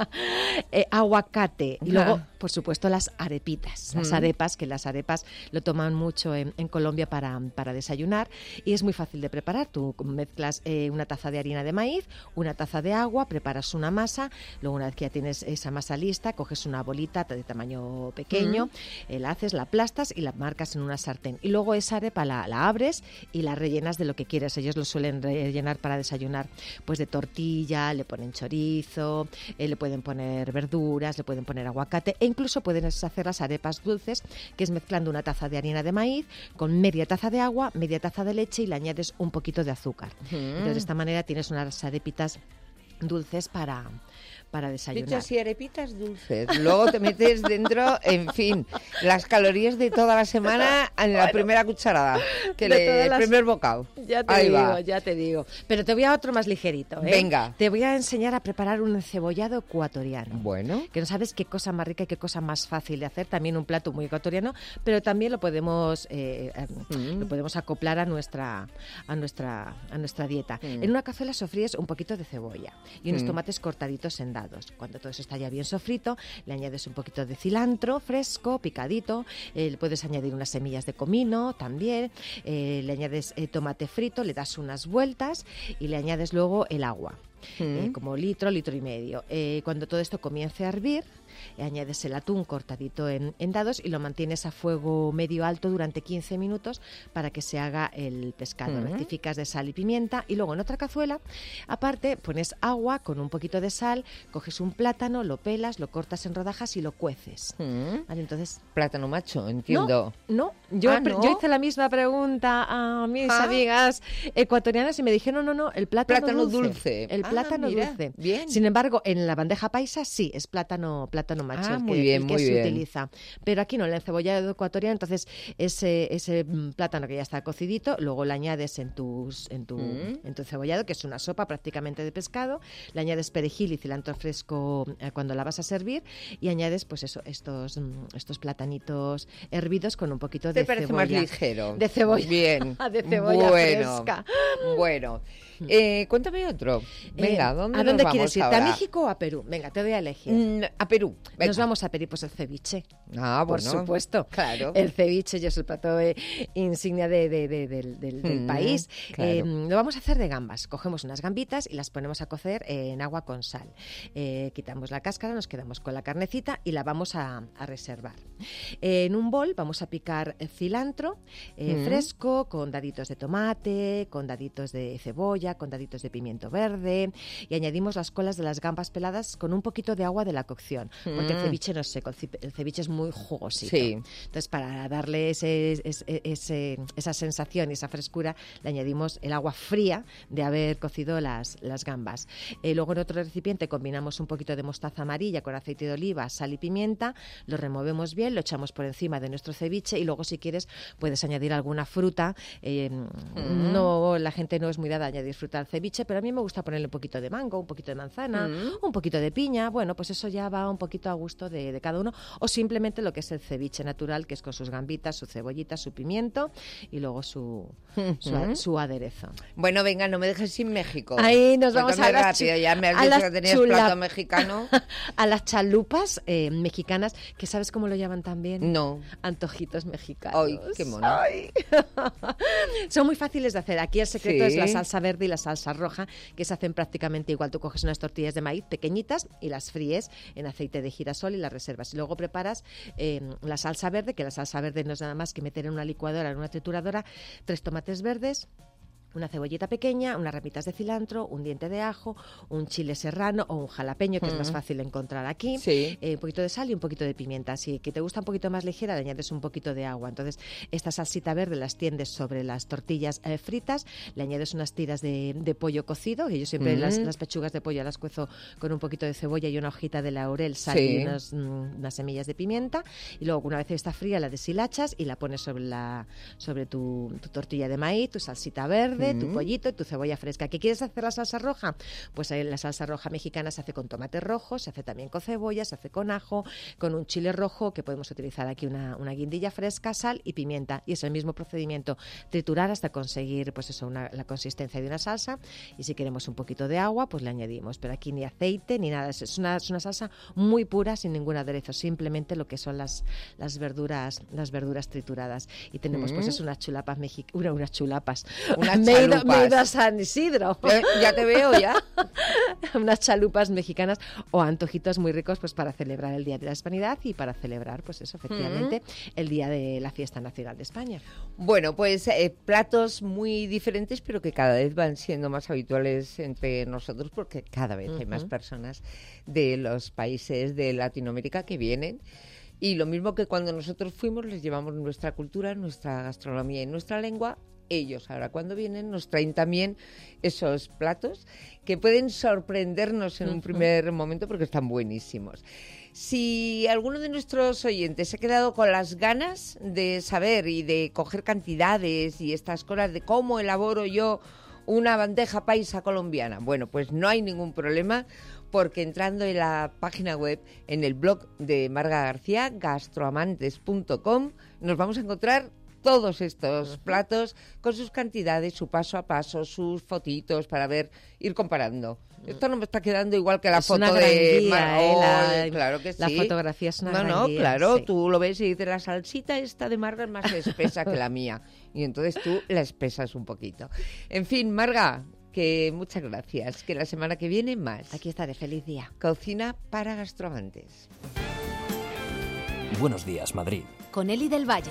eh, aguacate y luego,
Ah.
por supuesto, las arepitas. Las
Mm.
arepas, que las arepas lo toman mucho en, en Colombia para, para desayunar y es muy fácil de preparar. Tú mezclas eh, una taza de harina de maíz, una taza de agua, preparas una masa, luego una vez que ya tienes esa masa lista, coges una bolita de tamaño pequeño,
Mm.
eh, la haces, la aplastas y la marcas en una sartén. Y luego esa arepa la, la abres y la rellenas de lo que quieres. Ellos lo suelen rellenar para desayunar pues de tortilla, le ponen chorizo, eh, le pueden poner verduras, le pueden poner aguacate e incluso pueden hacer las arepas dulces, que es mezclando una taza de harina de maíz con media taza de agua, media taza de leche y le añades un poquito de azúcar.
Mm.
Entonces de esta manera tienes unas arepitas dulces para, para desayunar.
Pizzas y arepitas dulces. Luego te metes dentro, en fin, las calorías de toda la semana en la primera cucharada, que
De
le,
todas
el
las-
primer bocado.
Ya te
Ahí
digo,
va.
ya te digo. Pero te voy a otro más ligerito, ¿eh?
Venga.
Te voy a enseñar a preparar un encebollado ecuatoriano.
Bueno.
Que no sabes qué cosa más rica y qué cosa más fácil de hacer. También un plato muy ecuatoriano, pero también lo podemos eh, eh,
Mm.
lo podemos acoplar a nuestra a nuestra a nuestra dieta.
Mm.
En una cazuela sofríes un poquito de cebolla y unos
Mm.
tomates cortaditos en dados. Cuando todo eso está ya bien sofrito, le añades un poquito de cilantro fresco, picadito. Eh, le puedes añadir unas semillas de comino también. Eh, le añades eh, tomate frito, le das unas vueltas y le añades luego el agua. eh, como litro, litro y medio. Eh, cuando todo esto comience a hervir, eh, añades el atún cortadito en, en dados y lo mantienes a fuego medio alto durante quince minutos para que se haga el pescado.
Mm.
Rectificas de sal y pimienta y luego en otra cazuela, aparte, pones agua con un poquito de sal, coges un plátano, lo pelas, lo cortas en rodajas y lo cueces.
Mm.
Vale, entonces...
Plátano macho, entiendo.
No, no. Yo,
Ah,
pre-
¿no?
yo hice la misma pregunta a mis
Ah.
amigas ecuatorianas y me dijeron, no, no, el plátano,
Plátano
dulce.
dulce.
El
Ah,
plátano
mira,
dulce.
bien.
Sin embargo, en la bandeja paisa sí, es plátano, plátano macho
Ah,
el que,
muy bien,
el que
muy
se
bien.
utiliza. Pero aquí no, en el encebollado ecuatoriano, entonces ese, ese mm, plátano que ya está cocidito, luego le añades en, tus, en, tu,
Mm.
en tu encebollado, que es una sopa prácticamente de pescado, le añades perejil y cilantro fresco eh, cuando la vas a servir y añades pues eso, estos, mm, estos platanitos hervidos con un poquito
¿Te
de
parece
cebolla.
más ligero?
De cebolla.
Bien.
De cebolla
bueno,
fresca.
Bueno. Eh, cuéntame otro. Venga,
Eh,
¿dónde
¿a dónde
nos
quieres
vamos
irte? ¿A
ahora?
México o a Perú? Venga, te doy a elegir.
Mm, a Perú. Venga.
Nos vamos a pedir pues el ceviche.
Ah,
Por
bueno.
supuesto.
Claro.
El ceviche ya es el plato eh, insignia de, de- de- del, del- del
Mm,
país.
claro.
Eh, lo vamos a hacer de gambas. Cogemos unas gambitas y las ponemos a cocer eh, en agua con sal. Eh, quitamos la cáscara, nos quedamos con la carnecita y la vamos a, a reservar. Eh, en un bol vamos a picar eh, cilantro eh,
Mm.
fresco con daditos de tomate, con daditos de cebolla, con daditos de pimiento verde y añadimos las colas de las gambas peladas con un poquito de agua de la cocción, porque el
Mm.
ceviche no es seco, el ci- el ceviche es muy jugosito.
Sí.
Entonces, para darle ese, ese- ese- esa sensación y esa frescura, le añadimos el agua fría de haber cocido las, las gambas. Eh, luego en otro recipiente combinamos un poquito de mostaza amarilla con aceite de oliva, sal y pimienta, lo removemos bien, lo echamos por encima de nuestro ceviche y luego si quieres puedes añadir alguna fruta. Eh,
Mm.
No, la gente no es muy dada a añadir fruta al ceviche, pero a mí me gusta ponerle un poquito de mango, un poquito de manzana,
Mm.
un poquito de piña. Bueno, pues eso ya va un poquito a gusto de, de cada uno. O simplemente lo que es el ceviche natural, que es con sus gambitas, su cebollita, su pimiento y luego su, su, a-
Ujú.
su aderezo.
Bueno, venga, no me dejes sin México.
Ahí nos vamos
Cuéntame
a las,
rápido,
chu-
ya me has
a
dicho
las
que tenías
chula-
plato mexicano.
a las chalupas eh, mexicanas, que ¿sabes cómo lo llaman también?
No.
Antojitos mexicanos.
Ay, qué mono.
Ay. Son muy fáciles de hacer. Aquí el secreto
Sí.
es la salsa verde y la salsa roja, que se hacen prácticamente prácticamente igual. Tú coges unas tortillas de maíz pequeñitas y las fríes en aceite de girasol y las reservas. Y luego preparas eh, la salsa verde, que la salsa verde no es nada más que meter en una licuadora, en una trituradora, tres tomates verdes, una cebollita pequeña, unas ramitas de cilantro, un diente de ajo, un chile serrano o un jalapeño, que mm. es más fácil encontrar aquí, sí. eh, un poquito de sal y un poquito de pimienta. Si que te gusta un poquito más ligera, le añades un poquito de agua. Entonces, esta salsita verde las tiendes sobre las tortillas eh, fritas, le añades unas tiras de, de pollo cocido, que yo siempre mm. las, las pechugas de pollo las cuezo con un poquito de cebolla y una hojita de laurel, sal sí. y unas, mm, unas semillas de pimienta, y luego una vez está fría la deshilachas y la pones sobre, la, sobre tu, tu tortilla de maíz, tu salsita verde, tu pollito y tu cebolla fresca. ¿Qué quieres hacer la salsa roja? Pues eh, la salsa roja mexicana se hace con tomate rojo, se hace también con cebolla, se hace con ajo, con un chile rojo, que podemos utilizar aquí una, una guindilla fresca, sal y pimienta. Y es el mismo procedimiento, triturar hasta conseguir pues eso, una, la consistencia de una salsa. Y si queremos un poquito de agua, pues le añadimos. Pero aquí ni aceite ni nada. Es una, es una salsa muy pura, sin ningún aderezo. Simplemente lo que son las, las verduras las verduras trituradas. Y tenemos mm. pues es unas chulapas mexicanas, una, unas chulapas. Unas Me he ido, me he ido a San Isidro.
Eh, ya te veo, ya.
Unas chalupas mexicanas o antojitos muy ricos pues para celebrar el Día de la Hispanidad y para celebrar, pues eso, efectivamente, mm. el Día de la Fiesta Nacional de España.
Bueno, pues eh, platos muy diferentes, pero que cada vez van siendo más habituales entre nosotros, porque cada vez uh-huh. hay más personas de los países de Latinoamérica que vienen. Y lo mismo que cuando nosotros fuimos, les llevamos nuestra cultura, nuestra gastronomía y nuestra lengua. Ellos ahora cuando vienen nos traen también esos platos que pueden sorprendernos en un primer momento porque están buenísimos. Si alguno de nuestros oyentes se ha quedado con las ganas de saber y de coger cantidades y estas cosas de cómo elaboro yo una bandeja paisa colombiana, bueno, pues no hay ningún problema, porque entrando en la página web, en el blog de Marga García, gastroamantes punto com, nos vamos a encontrar todos estos platos con sus cantidades, su paso a paso, sus fotitos para ver, ir comparando. Esto no me está quedando igual que la
es
foto
una
de
guía,
Mar-
eh,
oh,
la,
claro que sí.
La fotografía es una
no,
gran
no,
guía,
claro,
sí.
tú lo ves y dices, la salsita esta de Marga es más espesa que la mía. Y entonces tú la espesas un poquito. En fin, Marga, que muchas gracias. Que la semana que viene más.
Aquí estaré, feliz día.
Cocina para gastroamantes.
Buenos días, Madrid.
Con Eli del Valle.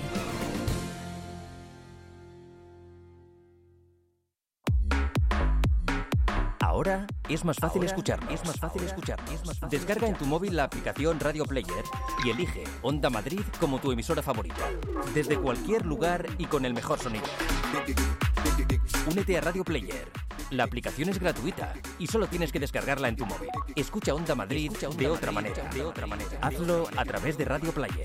Ahora es más fácil escuchar, es más fácil escuchar. Descarga en tu móvil la aplicación Radio Player y elige Onda Madrid como tu emisora favorita. Desde cualquier lugar y con el mejor sonido. Únete a Radio Player. La aplicación es gratuita y solo tienes que descargarla en tu móvil. Escucha Onda Madrid de otra manera. De otra manera. Hazlo a través de Radio Player.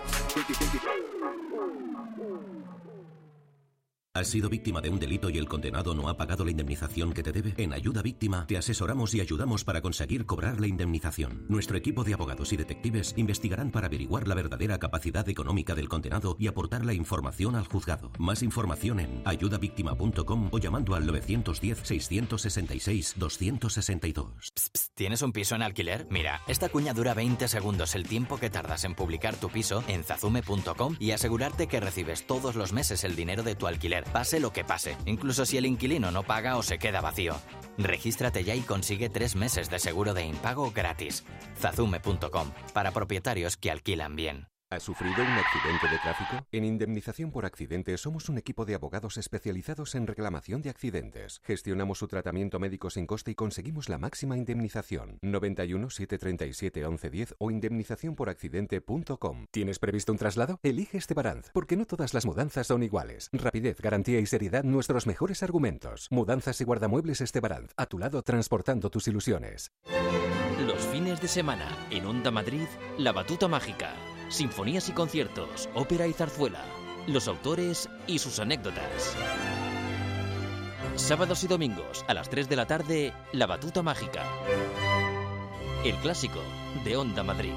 ¿Has sido víctima de un delito y el condenado no ha pagado la indemnización que te debe? En Ayuda Víctima te asesoramos y ayudamos para conseguir cobrar la indemnización. Nuestro equipo de abogados y detectives investigarán para averiguar la verdadera capacidad económica del condenado y aportar la información al juzgado. Más información en ayuda víctima punto com o llamando al nueve uno cero, seis seis seis, dos seis dos.
Psst, psst, ¿tienes un piso en alquiler? Mira, esta cuña dura veinte segundos, el tiempo que tardas en publicar tu piso en zazume punto com y asegurarte que recibes todos los meses el dinero de tu alquiler. Pase lo que pase, incluso si el inquilino no paga o se queda vacío. Regístrate ya y consigue tres meses de seguro de impago gratis. zazume punto com, para propietarios que alquilan bien.
¿Has sufrido un accidente de tráfico? En Indemnización por Accidente somos un equipo de abogados especializados en reclamación de accidentes. Gestionamos su tratamiento médico sin coste y conseguimos la máxima indemnización. noventa y uno, setecientos treinta y siete, once diez o indemnización por accidente punto com. ¿Tienes previsto un traslado? Elige Estebaranz, porque no todas las mudanzas son iguales. Rapidez, garantía y seriedad, nuestros mejores argumentos. Mudanzas y guardamuebles Estebaranz, a tu lado transportando tus ilusiones.
Los fines de semana, en Onda Madrid, La Batuta Mágica. Sinfonías y conciertos, ópera y zarzuela, los autores y sus anécdotas. Sábados y domingos a las tres de la tarde, La Batuta Mágica. El clásico de Onda Madrid.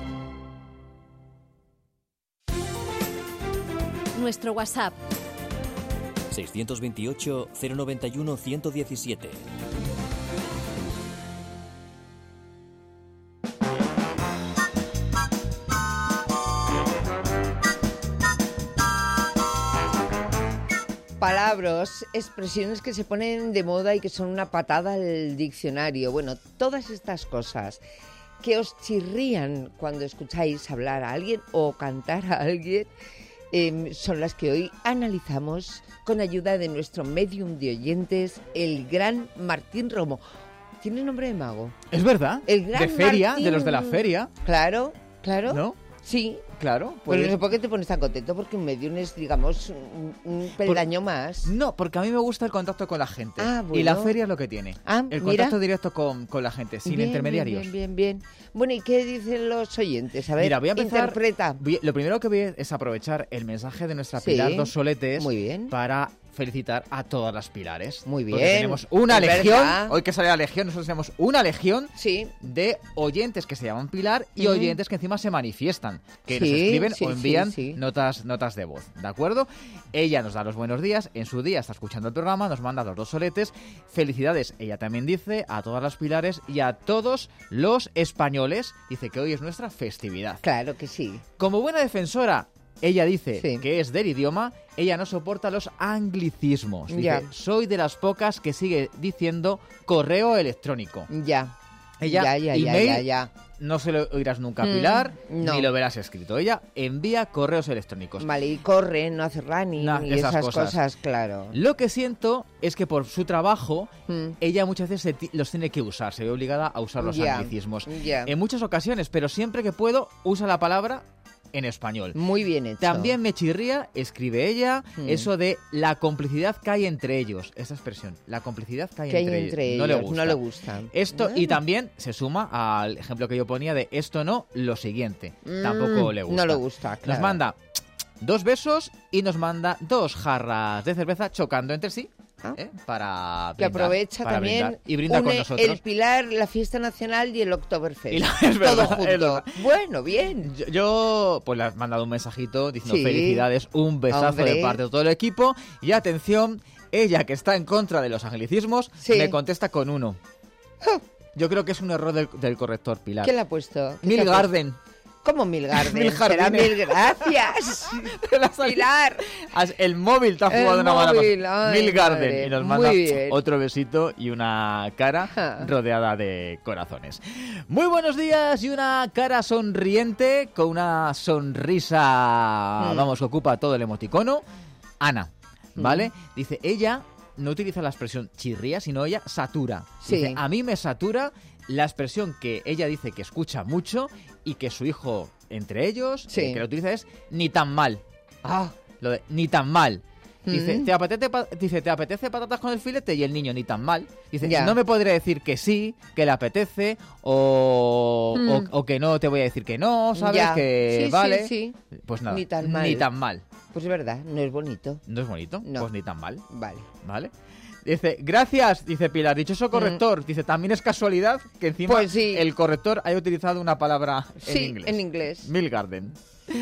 Nuestro WhatsApp
seiscientos veintiocho, cero noventa y uno, ciento diecisiete.
Palabras, expresiones que se ponen de moda y que son una patada al diccionario. Bueno, todas estas cosas que os chirrían cuando escucháis hablar a alguien o cantar a alguien, eh, son las que hoy analizamos con ayuda de nuestro medium de oyentes, el gran Martín Romo. ¿Tiene nombre de mago?
Es verdad.
El gran
de feria,
Martín...
de los de la feria.
Claro, claro.
¿No?
Sí.
Claro.
Pues no sé por qué te pones tan contento, porque un medium es, digamos, un, un peldaño por... más.
No, porque a mí me gusta el contacto con la gente.
Ah, bueno.
Y la feria es lo que tiene.
Ah,
el
mira.
contacto directo con, con la gente, sin
bien,
intermediarios.
Bien, bien, bien, bien. Bueno, ¿y qué dicen los oyentes? A ver,
Mira, voy a empezar,
interpreta.
Voy, lo primero que voy a es aprovechar el mensaje de nuestra
Sí,
Pilar Dos Soletes
muy bien.
para felicitar a todas las Pilares.
Muy bien.
Porque tenemos una
Es
legión,
verdad.
hoy que sale la legión, nosotros tenemos una legión
sí.
de oyentes que se llaman Pilar y
Ujú.
oyentes que encima se manifiestan, que nos
Sí,
escriben
sí,
o envían
sí, sí.
notas notas de voz, ¿de acuerdo? Ella nos da los buenos días, en su día está escuchando el programa, nos manda los dos soletes. Felicidades, ella también dice, a todas las Pilares y a todos los españoles. Dice que hoy es nuestra festividad.
Claro que sí.
Como buena defensora, ella dice
Sí.
que es del idioma, ella no soporta los anglicismos. Dice,
Ya.
soy de las pocas que sigue diciendo correo electrónico.
Ya.
Ella,
ya, ya, ya,
email,
ya, ya.
no se lo oirás nunca a
Mm,
Pilar,
no.
ni lo verás escrito. Ella envía correos electrónicos.
Vale, y corre, no hace running
Nah,
y
esas
esas,
cosas.
cosas. claro.
Lo que siento es que por su trabajo,
Mm.
ella muchas veces se ti- los tiene que usar, se ve obligada a usar los
Ya,
anglicismos.
ya.
En muchas ocasiones, pero siempre que puedo, usa la palabra en español.
Muy bien hecho.
También me chirría, escribe ella,
Mm.
eso de la complicidad que hay entre ellos. Esa expresión, la complicidad que hay
Que hay
entre,
entre
No
ellos,
le gusta.
no le gusta.
Esto, y
Bueno.
también se suma al ejemplo que yo ponía de esto no, lo siguiente.
Mm,
Tampoco le gusta.
no le gusta, claro.
Nos manda dos besos y nos manda dos jarras de cerveza chocando entre sí. ¿eh? Para
Que
brindar,
aprovecha
para
también
brindar. Y brinda con
une
nosotros.
el Pilar, la fiesta nacional y el Oktoberfest.
Y la- es verdad,
Todo
es
junto.
verdad.
Bueno, bien.
Yo, yo, pues le he mandado un mensajito diciendo
Sí.
felicidades, un besazo
Hombre.
de parte de todo el equipo. Y atención, ella que está en contra de los anglicismos,
Sí.
me contesta con uno. Yo creo que es un error del, del corrector, Pilar.
¿Qué le ha puesto? ¿Qué
Mil
te ha
Garden.
puesto? ¿Cómo Mil Garden?
Mil
Será
jardines.
mil gracias. Pilar.
As- El móvil te ha
El
jugado una mala
móvil,
pasada.
ay,
Mil Garden.
madre,
Y nos
muy
manda
bien.
otro besito y una cara rodeada de corazones. Muy buenos días y una cara sonriente con una sonrisa,
Mm.
vamos, que ocupa todo el emoticono. Ana, ¿vale?
Mm.
Dice, ella no utiliza la expresión chirría, sino ella satura.
Sí.
Dice, a mí me satura la expresión que ella dice que escucha mucho y que su hijo, entre ellos,
Sí.
eh, que lo utiliza es ni tan mal.
Ah.
Lo de ni tan mal. Dice,
Mm.
¿te apetece, pa- dice, ¿te apetece patatas con el filete? Y el niño, ni tan mal. Dice,
Ya.
no me podré decir que sí, que le apetece, o,
Mm.
o, o que no te voy a decir que no, ¿sabes?
Ya.
Que
Sí, sí,
vale.
sí.
Pues nada,
Ni tan mal.
Ni tan mal.
Pues es verdad, no es bonito.
¿No es bonito?
No.
Pues ni tan mal.
Vale.
¿Vale? Dice, gracias, dice Pilar, dichoso corrector. Dice, también es casualidad que encima
Mm. Pues sí.
el corrector haya utilizado una palabra
Sí,
en inglés.
en inglés.
Milgarden.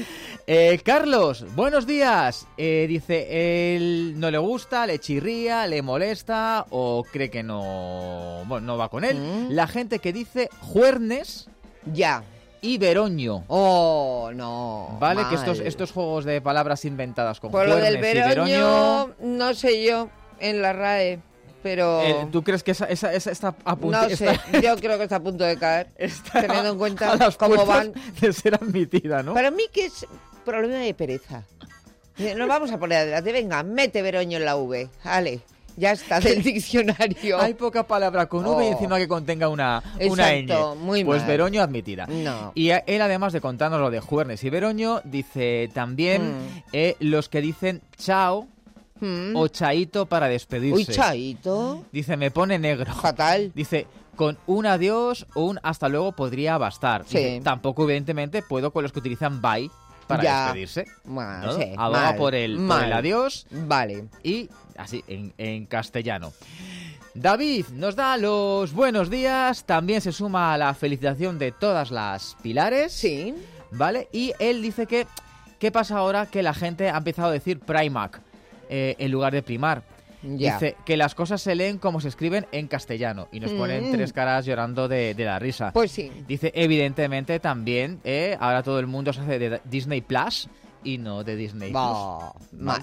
Eh, Carlos, buenos días. Eh, dice, él no le gusta, le chirría, le molesta o cree que no, bueno, no va con él.
Mm.
La gente que dice juernes
Ya.
y veroño.
Oh, no.
Vale,
mal.
que estos, estos juegos de palabras inventadas con
Por lo
juernes
del
y
veroño,
veroño.
no sé yo, en la RAE, pero...
Eh, ¿Tú crees que esa, esa, esa está a punto
no sé,
está-
yo creo que está a punto de caer,
está
teniendo en cuenta
a las
cómo
puertas
van.
de ser admitida, ¿no?
Para mí que es problema de pereza. Dice, nos vamos a poner adelante, venga, mete veroño en la V, vale, ya está, del diccionario.
Hay poca palabra con V y
Oh.
encima que contenga una, una
Exacto,
ñ.
muy
Pues
mal.
veroño admitida.
No.
Y a- él, además de contarnos lo de juernes y veroño, dice también
Mm.
eh, los que dicen chao
Mm.
o chaito para despedirse.
Uy, chaito.
Dice, me pone negro.
Fatal.
Dice, con un adiós o un hasta luego podría bastar.
Sí.
Dice, tampoco, evidentemente, puedo con los que utilizan bye para
Ya.
despedirse.
Bueno,
¿no?
sí,
Aboga
mal,
por el, por
mal.
el adiós.
Vale.
Y así, en, en castellano. David nos da los buenos días, también se suma a la felicitación de todas las Pilares.
Sí.
¿Vale? Y él dice que, ¿qué pasa ahora que la gente ha empezado a decir Primac eh, en lugar de primar?
Ya.
Dice que las cosas se leen como se escriben en castellano y nos ponen
Mm.
tres caras llorando de, de la risa.
Pues sí.
Dice, evidentemente también, eh, ahora todo el mundo se hace de Disney Plus y no de Disney
Bah,
Plus.
mal.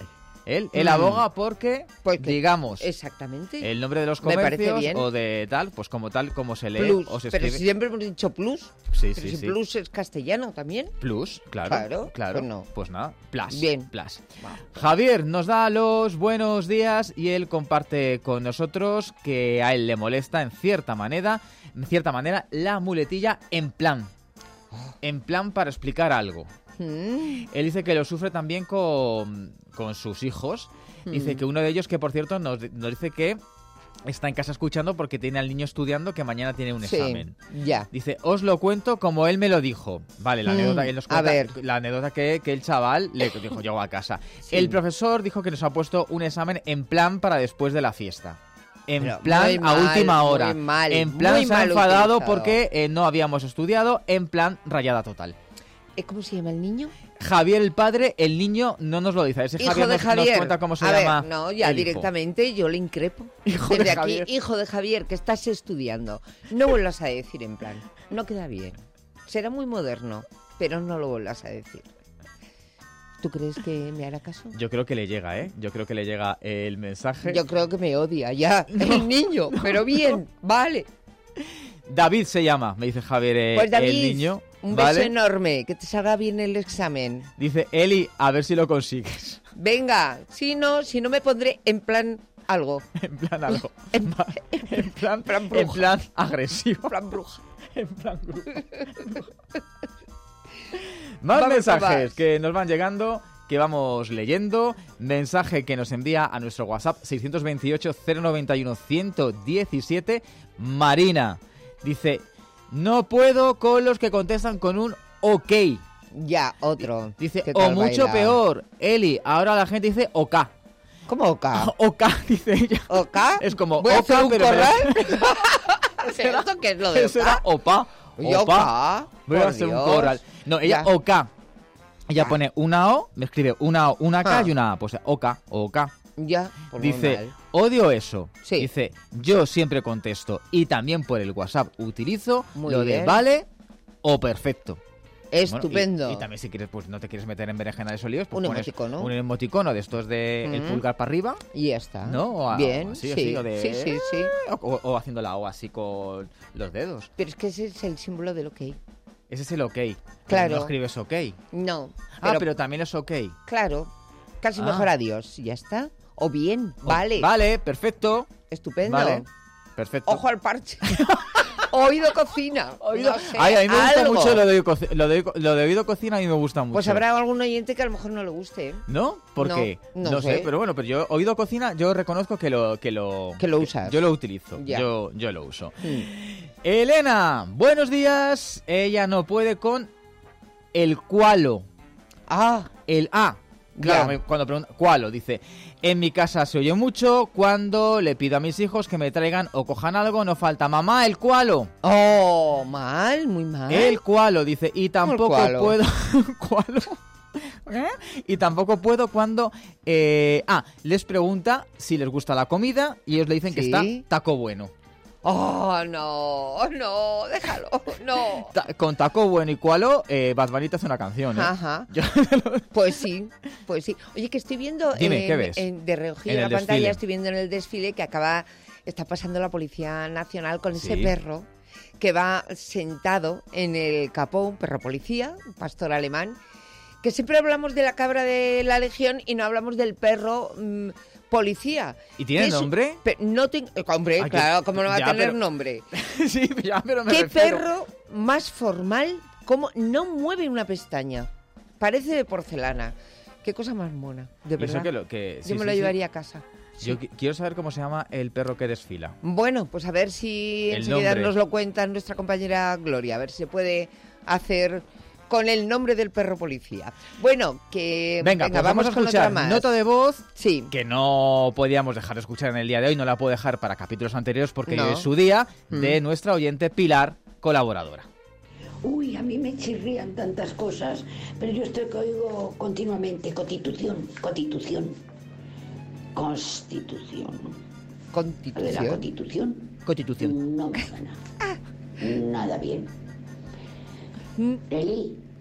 Él, él
Mm.
aboga porque,
Pues que-
digamos,
exactamente.
el nombre de los
Me parece
comercios
bien.
o de tal, pues como tal, como se lee
Plus,
o se
pero
escribe.
si siempre hemos dicho plus.
Sí,
Pero
sí,
si
sí.
plus es castellano también.
Plus, claro.
Claro,
Claro.
pues no.
Pues nada, plus.
Bien.
Plus. Javier nos da los buenos días y él comparte con nosotros que a él le molesta en cierta manera, en cierta manera, la muletilla en plan. En plan para explicar algo.
Mm.
Él dice que lo sufre también con, con sus hijos. Dice
Mm.
que uno de ellos, que por cierto nos, nos dice que está en casa escuchando porque tiene al niño estudiando que mañana tiene un
Sí,
examen.
ya.
Dice, os lo cuento como él me lo dijo. Vale, la
Mm,
anécdota que él nos
a
cuenta,
ver.
la anécdota que, que el chaval le dijo, llegó a casa.
Sí.
El profesor dijo que nos ha puesto un examen en plan para después de la fiesta. En
Pero
plan,
muy
a
mal,
última hora.
muy mal,
en plan,
muy
se ha
mal
enfadado
utilizado.
porque eh, no habíamos estudiado. En plan, rayada total.
¿Cómo se llama el niño?
Javier el padre, el niño no nos lo dice. Ese
Hijo
Javier
de
nos,
Javier.
nos cuenta cómo se
a
llama.
ver, no, ya
el hijo.
directamente yo le increpo.
Hijo
Desde
de
aquí,
Javier.
hijo de Javier, que estás estudiando. No vuelvas a decir en plan. No queda bien. Será muy moderno, pero no lo vuelvas a decir. ¿Tú crees que me hará caso?
Yo creo que le llega, ¿eh? Yo creo que le llega el mensaje.
Yo creo que me odia ya, el niño, pero bien, vale.
David se llama, me dice Javier eh,
Pues David,
el niño.
un beso
¿vale?
enorme, que te salga bien el examen.
Dice, Eli, a ver si lo consigues.
Venga, si no, si no me pondré en plan algo.
En plan algo.
En,
en plan,
plan bruja.
en plan agresivo.
En plan bruja.
En plan bruja. Más
Vamos,
mensajes
papás.
que nos van llegando, que vamos leyendo. Mensaje que nos envía a nuestro WhatsApp seiscientos veintiocho, cero noventa y uno, ciento diecisiete. Marina dice, no puedo con los que contestan con un ok.
Ya, otro.
Dice,
¿Qué
o
tal
mucho
baila?
peor, Eli, ahora la gente dice ok.
¿Cómo oca?
Oca, dice ella.
¿Oca?
Es como
¿Voy a hacer
oca,
un
pero...
corral? ¿Pero esto qué es lo de
Eso era
oca?
opa.
Y
Opa.
oca,
Voy a
por
hacer un
Dios.
corral. No, ella
Ya.
oca. Ella
Ya.
pone una O, me escribe una O, una K
Ah.
y una A. Pues oca, oca.
Ya, pues muy
Dice,
mal.
odio eso.
Sí.
Dice, yo siempre contesto y también por el WhatsApp utilizo
Muy
lo de
bien.
vale o perfecto.
Estupendo.
Bueno, y, y también si quieres, pues no te quieres meter en berenjena de solíos, pues
Un
pones
emoticono.
un emoticono de estos de el
Mm.
pulgar para arriba.
Y ya está.
¿No? O a-
Bien,
o así,
sí,
así, o de-
sí, sí, sí.
O, o haciendo la O así con los dedos.
Pero es que ese es el símbolo del ok.
Ese es el ok. Pero
Claro.
no escribes ok.
No.
Ah, pero también es ok.
Claro. Casi
Ah.
mejor adiós. Ya está. O bien,
O-
vale.
Vale, perfecto.
Estupendo.
Vale, perfecto.
Ojo al parche. Oído cocina.
Oído-
No sé,
Ay, a mí me gusta
algo.
mucho lo de, oído coci- lo, de, lo de oído cocina, a mí me gusta mucho.
Pues habrá algún oyente que a lo mejor no le guste. ¿eh?
¿No? ¿Por
No,
qué?
no
sé.
sé.
pero bueno, pero yo oído cocina, yo reconozco que lo que lo
Que lo usas.
Yo lo utilizo.
Ya.
Yo yo lo uso.
Mm.
Elena, buenos días. Ella no puede con el cualo.
Ah,
El A. Claro,
Ya.
me- cuando pregunta, ¿cuálo? Dice, en mi casa se oye mucho cuando le pido a mis hijos que me traigan o cojan algo, no falta mamá, el cualo.
Oh, mal, muy mal.
El cualo, dice, y tampoco
cualo?
puedo... ¿Cualo? ¿Eh? Y tampoco puedo cuando... eh, ah, les pregunta si les gusta la comida y ellos le dicen que
Sí.
está taco bueno.
Oh, no, no, déjalo, no.
Ta- con taco bueno y cualo, eh, Bad Bunny te hace una canción, ¿eh?
Ajá.
Yo-
Pues sí, pues sí. Oye, que estoy viendo
Dime,
en-
¿qué ves?
en- de reojillo
En
en la
el
pantalla,
desfile.
estoy viendo en el desfile que acaba, está pasando la Policía Nacional con ese
Sí.
perro que va sentado en el capó, un perro policía, un pastor alemán, que siempre hablamos de la cabra de la Legión y no hablamos del perro mm, policía.
¿Y tiene
Que es un-
nombre?
pe- no tengo, hombre,
Ay, que-
claro, ¿cómo no va
ya,
a tener
pero-
nombre?
sí, ya, pero me
¿Qué
refiero.
perro más formal? ¿Cómo no mueve una pestaña? Parece de porcelana. Qué cosa más mona, de
Y eso
verdad.
que lo- que- sí,
Yo me
sí,
lo
sí.
llevaría a casa.
Yo qui- quiero saber cómo se llama el perro que desfila.
Bueno, pues a ver si
El
enseguida
nombre.
nos lo cuenta nuestra compañera Gloria, a ver si se puede hacer con el nombre del perro policía. Bueno, que
Venga, pues vamos a
con otra
escuchar
más.
nota de voz
Sí.
que no podíamos dejar de escuchar en el día de hoy, no la puedo dejar para capítulos anteriores porque
No.
hoy es su día,
Mm.
de nuestra oyente Pilar, colaboradora.
Uy, a mí me chirrían tantas cosas, pero yo estoy que oigo continuamente constitución, constitución, constitución. Lo de la
Constitución.
constitución
Constitución.
no me suena nada bien. Eli,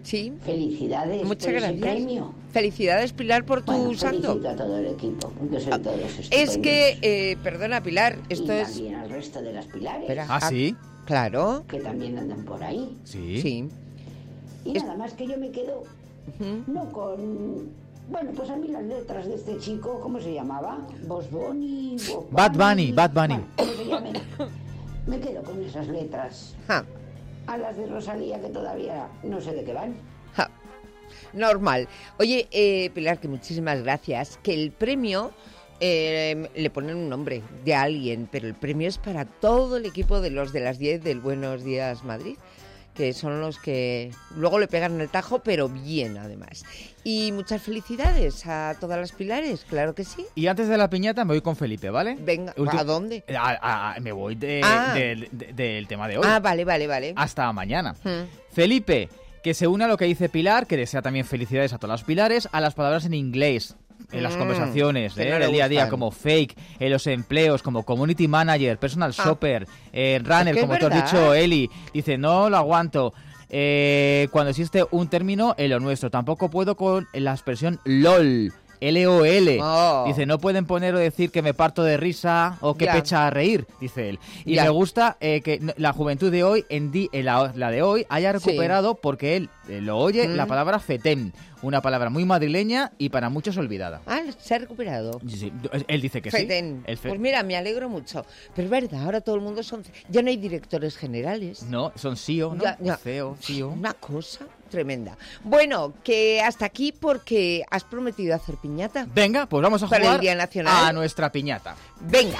Sí.
Felicidades
Muchas
por
gracias.
ese premio.
Felicidades, Pilar, por tu
Bueno,
santo.
felicito a todo el equipo, porque son todos estupendos.
Es que, eh, perdona, Pilar, esto
y
es...
también al resto de las Pilares.
Espera,
¿Ah, sí?
Claro.
Que también andan por ahí.
Sí.
Sí.
Y nada más que yo me quedo, no con... Bueno, pues a mí las letras de este chico, ¿cómo se llamaba? Boss Bunny, Bob
Bad Bunny, Bad Bunny.
Bueno, ¿cómo se llamen? Me quedo con esas letras.
Ja.
A las de Rosalía, que todavía no sé de qué van.
Ja. Normal. Oye, eh, Pilar, que muchísimas gracias. Que el premio... Eh, le ponen un nombre de alguien, pero el premio es para todo el equipo de los de las diez del Buenos Días Madrid, que son los que luego le pegan el tajo, pero bien además. Y muchas felicidades a todas las Pilares, claro que sí.
Y antes de la piñata me voy con Felipe, ¿vale?
Venga,
Ulti-
¿a dónde?
A- a- me voy de-
Ah.
del- de- del tema de hoy.
Ah, vale, vale, vale.
Hasta mañana.
Hmm.
Felipe, que se une a lo que dice Pilar, que desea también felicidades a todas las Pilares, a las palabras en inglés. En las
Mm,
conversaciones
que
¿eh?
no le
del día a día,
gustan.
como fake, en los empleos, como community manager, personal
Ah.
shopper, eh, runner,
Es que es
como te has
verdad.
dicho, Eli. Dice, no lo aguanto. Eh, cuando existe un término en lo nuestro. Tampoco puedo con la expresión LOL. L O L.
Oh.
Dice, no pueden poner o decir que me parto de risa o que
Ya.
pecha a reír, dice él. Y
Ya.
me gusta eh, que no- la juventud de hoy, en di- en la, la de hoy, haya recuperado, porque él eh, lo oye,
Mm.
la palabra fetén. Una palabra muy madrileña y para muchos olvidada.
Ah, se ha recuperado.
Sí, sí, él dice que
Fetén.
sí. El fe-
Pues mira, me alegro mucho. Pero es verdad, ahora todo el mundo son... Ya no hay directores generales.
No, son S E O, ¿no?
Ya, ya.
C E O, C E O.
Una cosa tremenda. Bueno, que hasta aquí porque has prometido hacer piñata.
Venga, pues vamos a
Para
jugar
el Día Nacional.
a nuestra piñata.
Venga.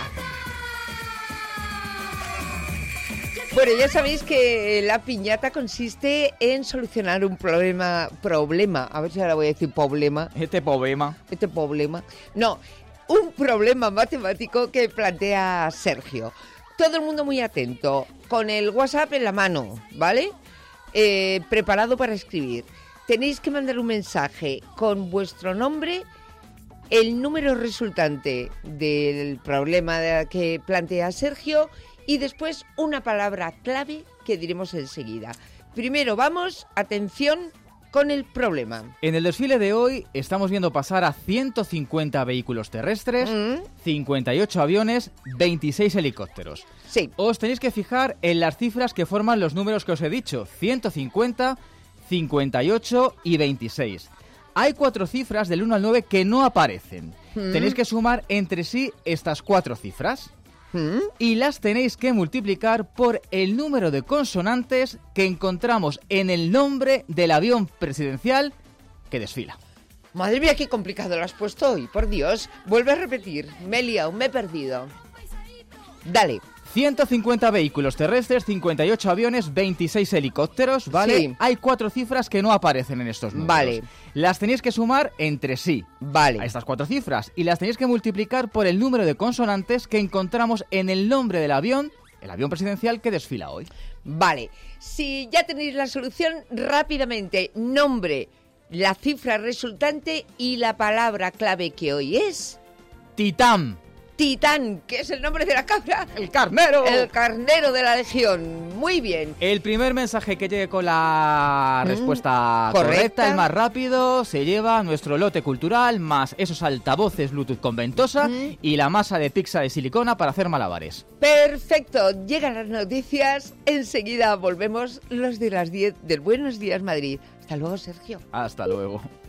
Bueno, ya sabéis que la piñata consiste en solucionar un problema, problema, a ver si ahora voy a decir problema.
Este problema.
Este problema. No, un problema matemático que plantea Sergio. Todo el mundo muy atento, con el WhatsApp en la mano, ¿vale? Eh, preparado para escribir. Tenéis que mandar un mensaje con vuestro nombre, el número resultante del problema de- que plantea Sergio y después una palabra clave que diremos enseguida. Primero vamos, atención, con el problema.
En el desfile de hoy estamos viendo pasar a ciento cincuenta vehículos terrestres,
Mm.
cincuenta y ocho aviones, veintiséis helicópteros.
Sí.
Os tenéis que fijar en las cifras que forman los números que os he dicho, ciento cincuenta, cincuenta y ocho y veintiséis. Hay cuatro cifras del uno al nueve que no aparecen.
Mm.
Tenéis que sumar entre sí estas cuatro cifras.
¿Mm?
Y las tenéis que multiplicar por el número de consonantes que encontramos en el nombre del avión presidencial que desfila.
Madre mía, qué complicado lo has puesto hoy, por Dios. Vuelve a repetir, me he liado, me he perdido. Dale.
ciento cincuenta vehículos terrestres, cincuenta y ocho aviones, veintiséis helicópteros, ¿vale?
Sí.
Hay cuatro cifras que no aparecen en estos números.
Vale.
Las tenéis que sumar entre sí.
Vale.
A estas cuatro cifras. Y las tenéis que multiplicar por el número de consonantes que encontramos en el nombre del avión, el avión presidencial que desfila hoy.
Vale. Si ya tenéis la solución, rápidamente, nombre, la cifra resultante y la palabra clave que hoy es...
Titán.
Titán, que es el nombre de la cabra.
¡El carnero!
El carnero de la legión. Muy bien.
El primer mensaje que llegue con la
Mm,
respuesta
correcta.
correcta, el más rápido, se lleva nuestro lote cultural, más esos altavoces Bluetooth con ventosa
Mm.
y la masa de pizza de silicona para hacer malabares.
Perfecto. Llegan las noticias. Enseguida volvemos los de las diez del Buenos Días Madrid. Hasta luego, Sergio.
Hasta luego.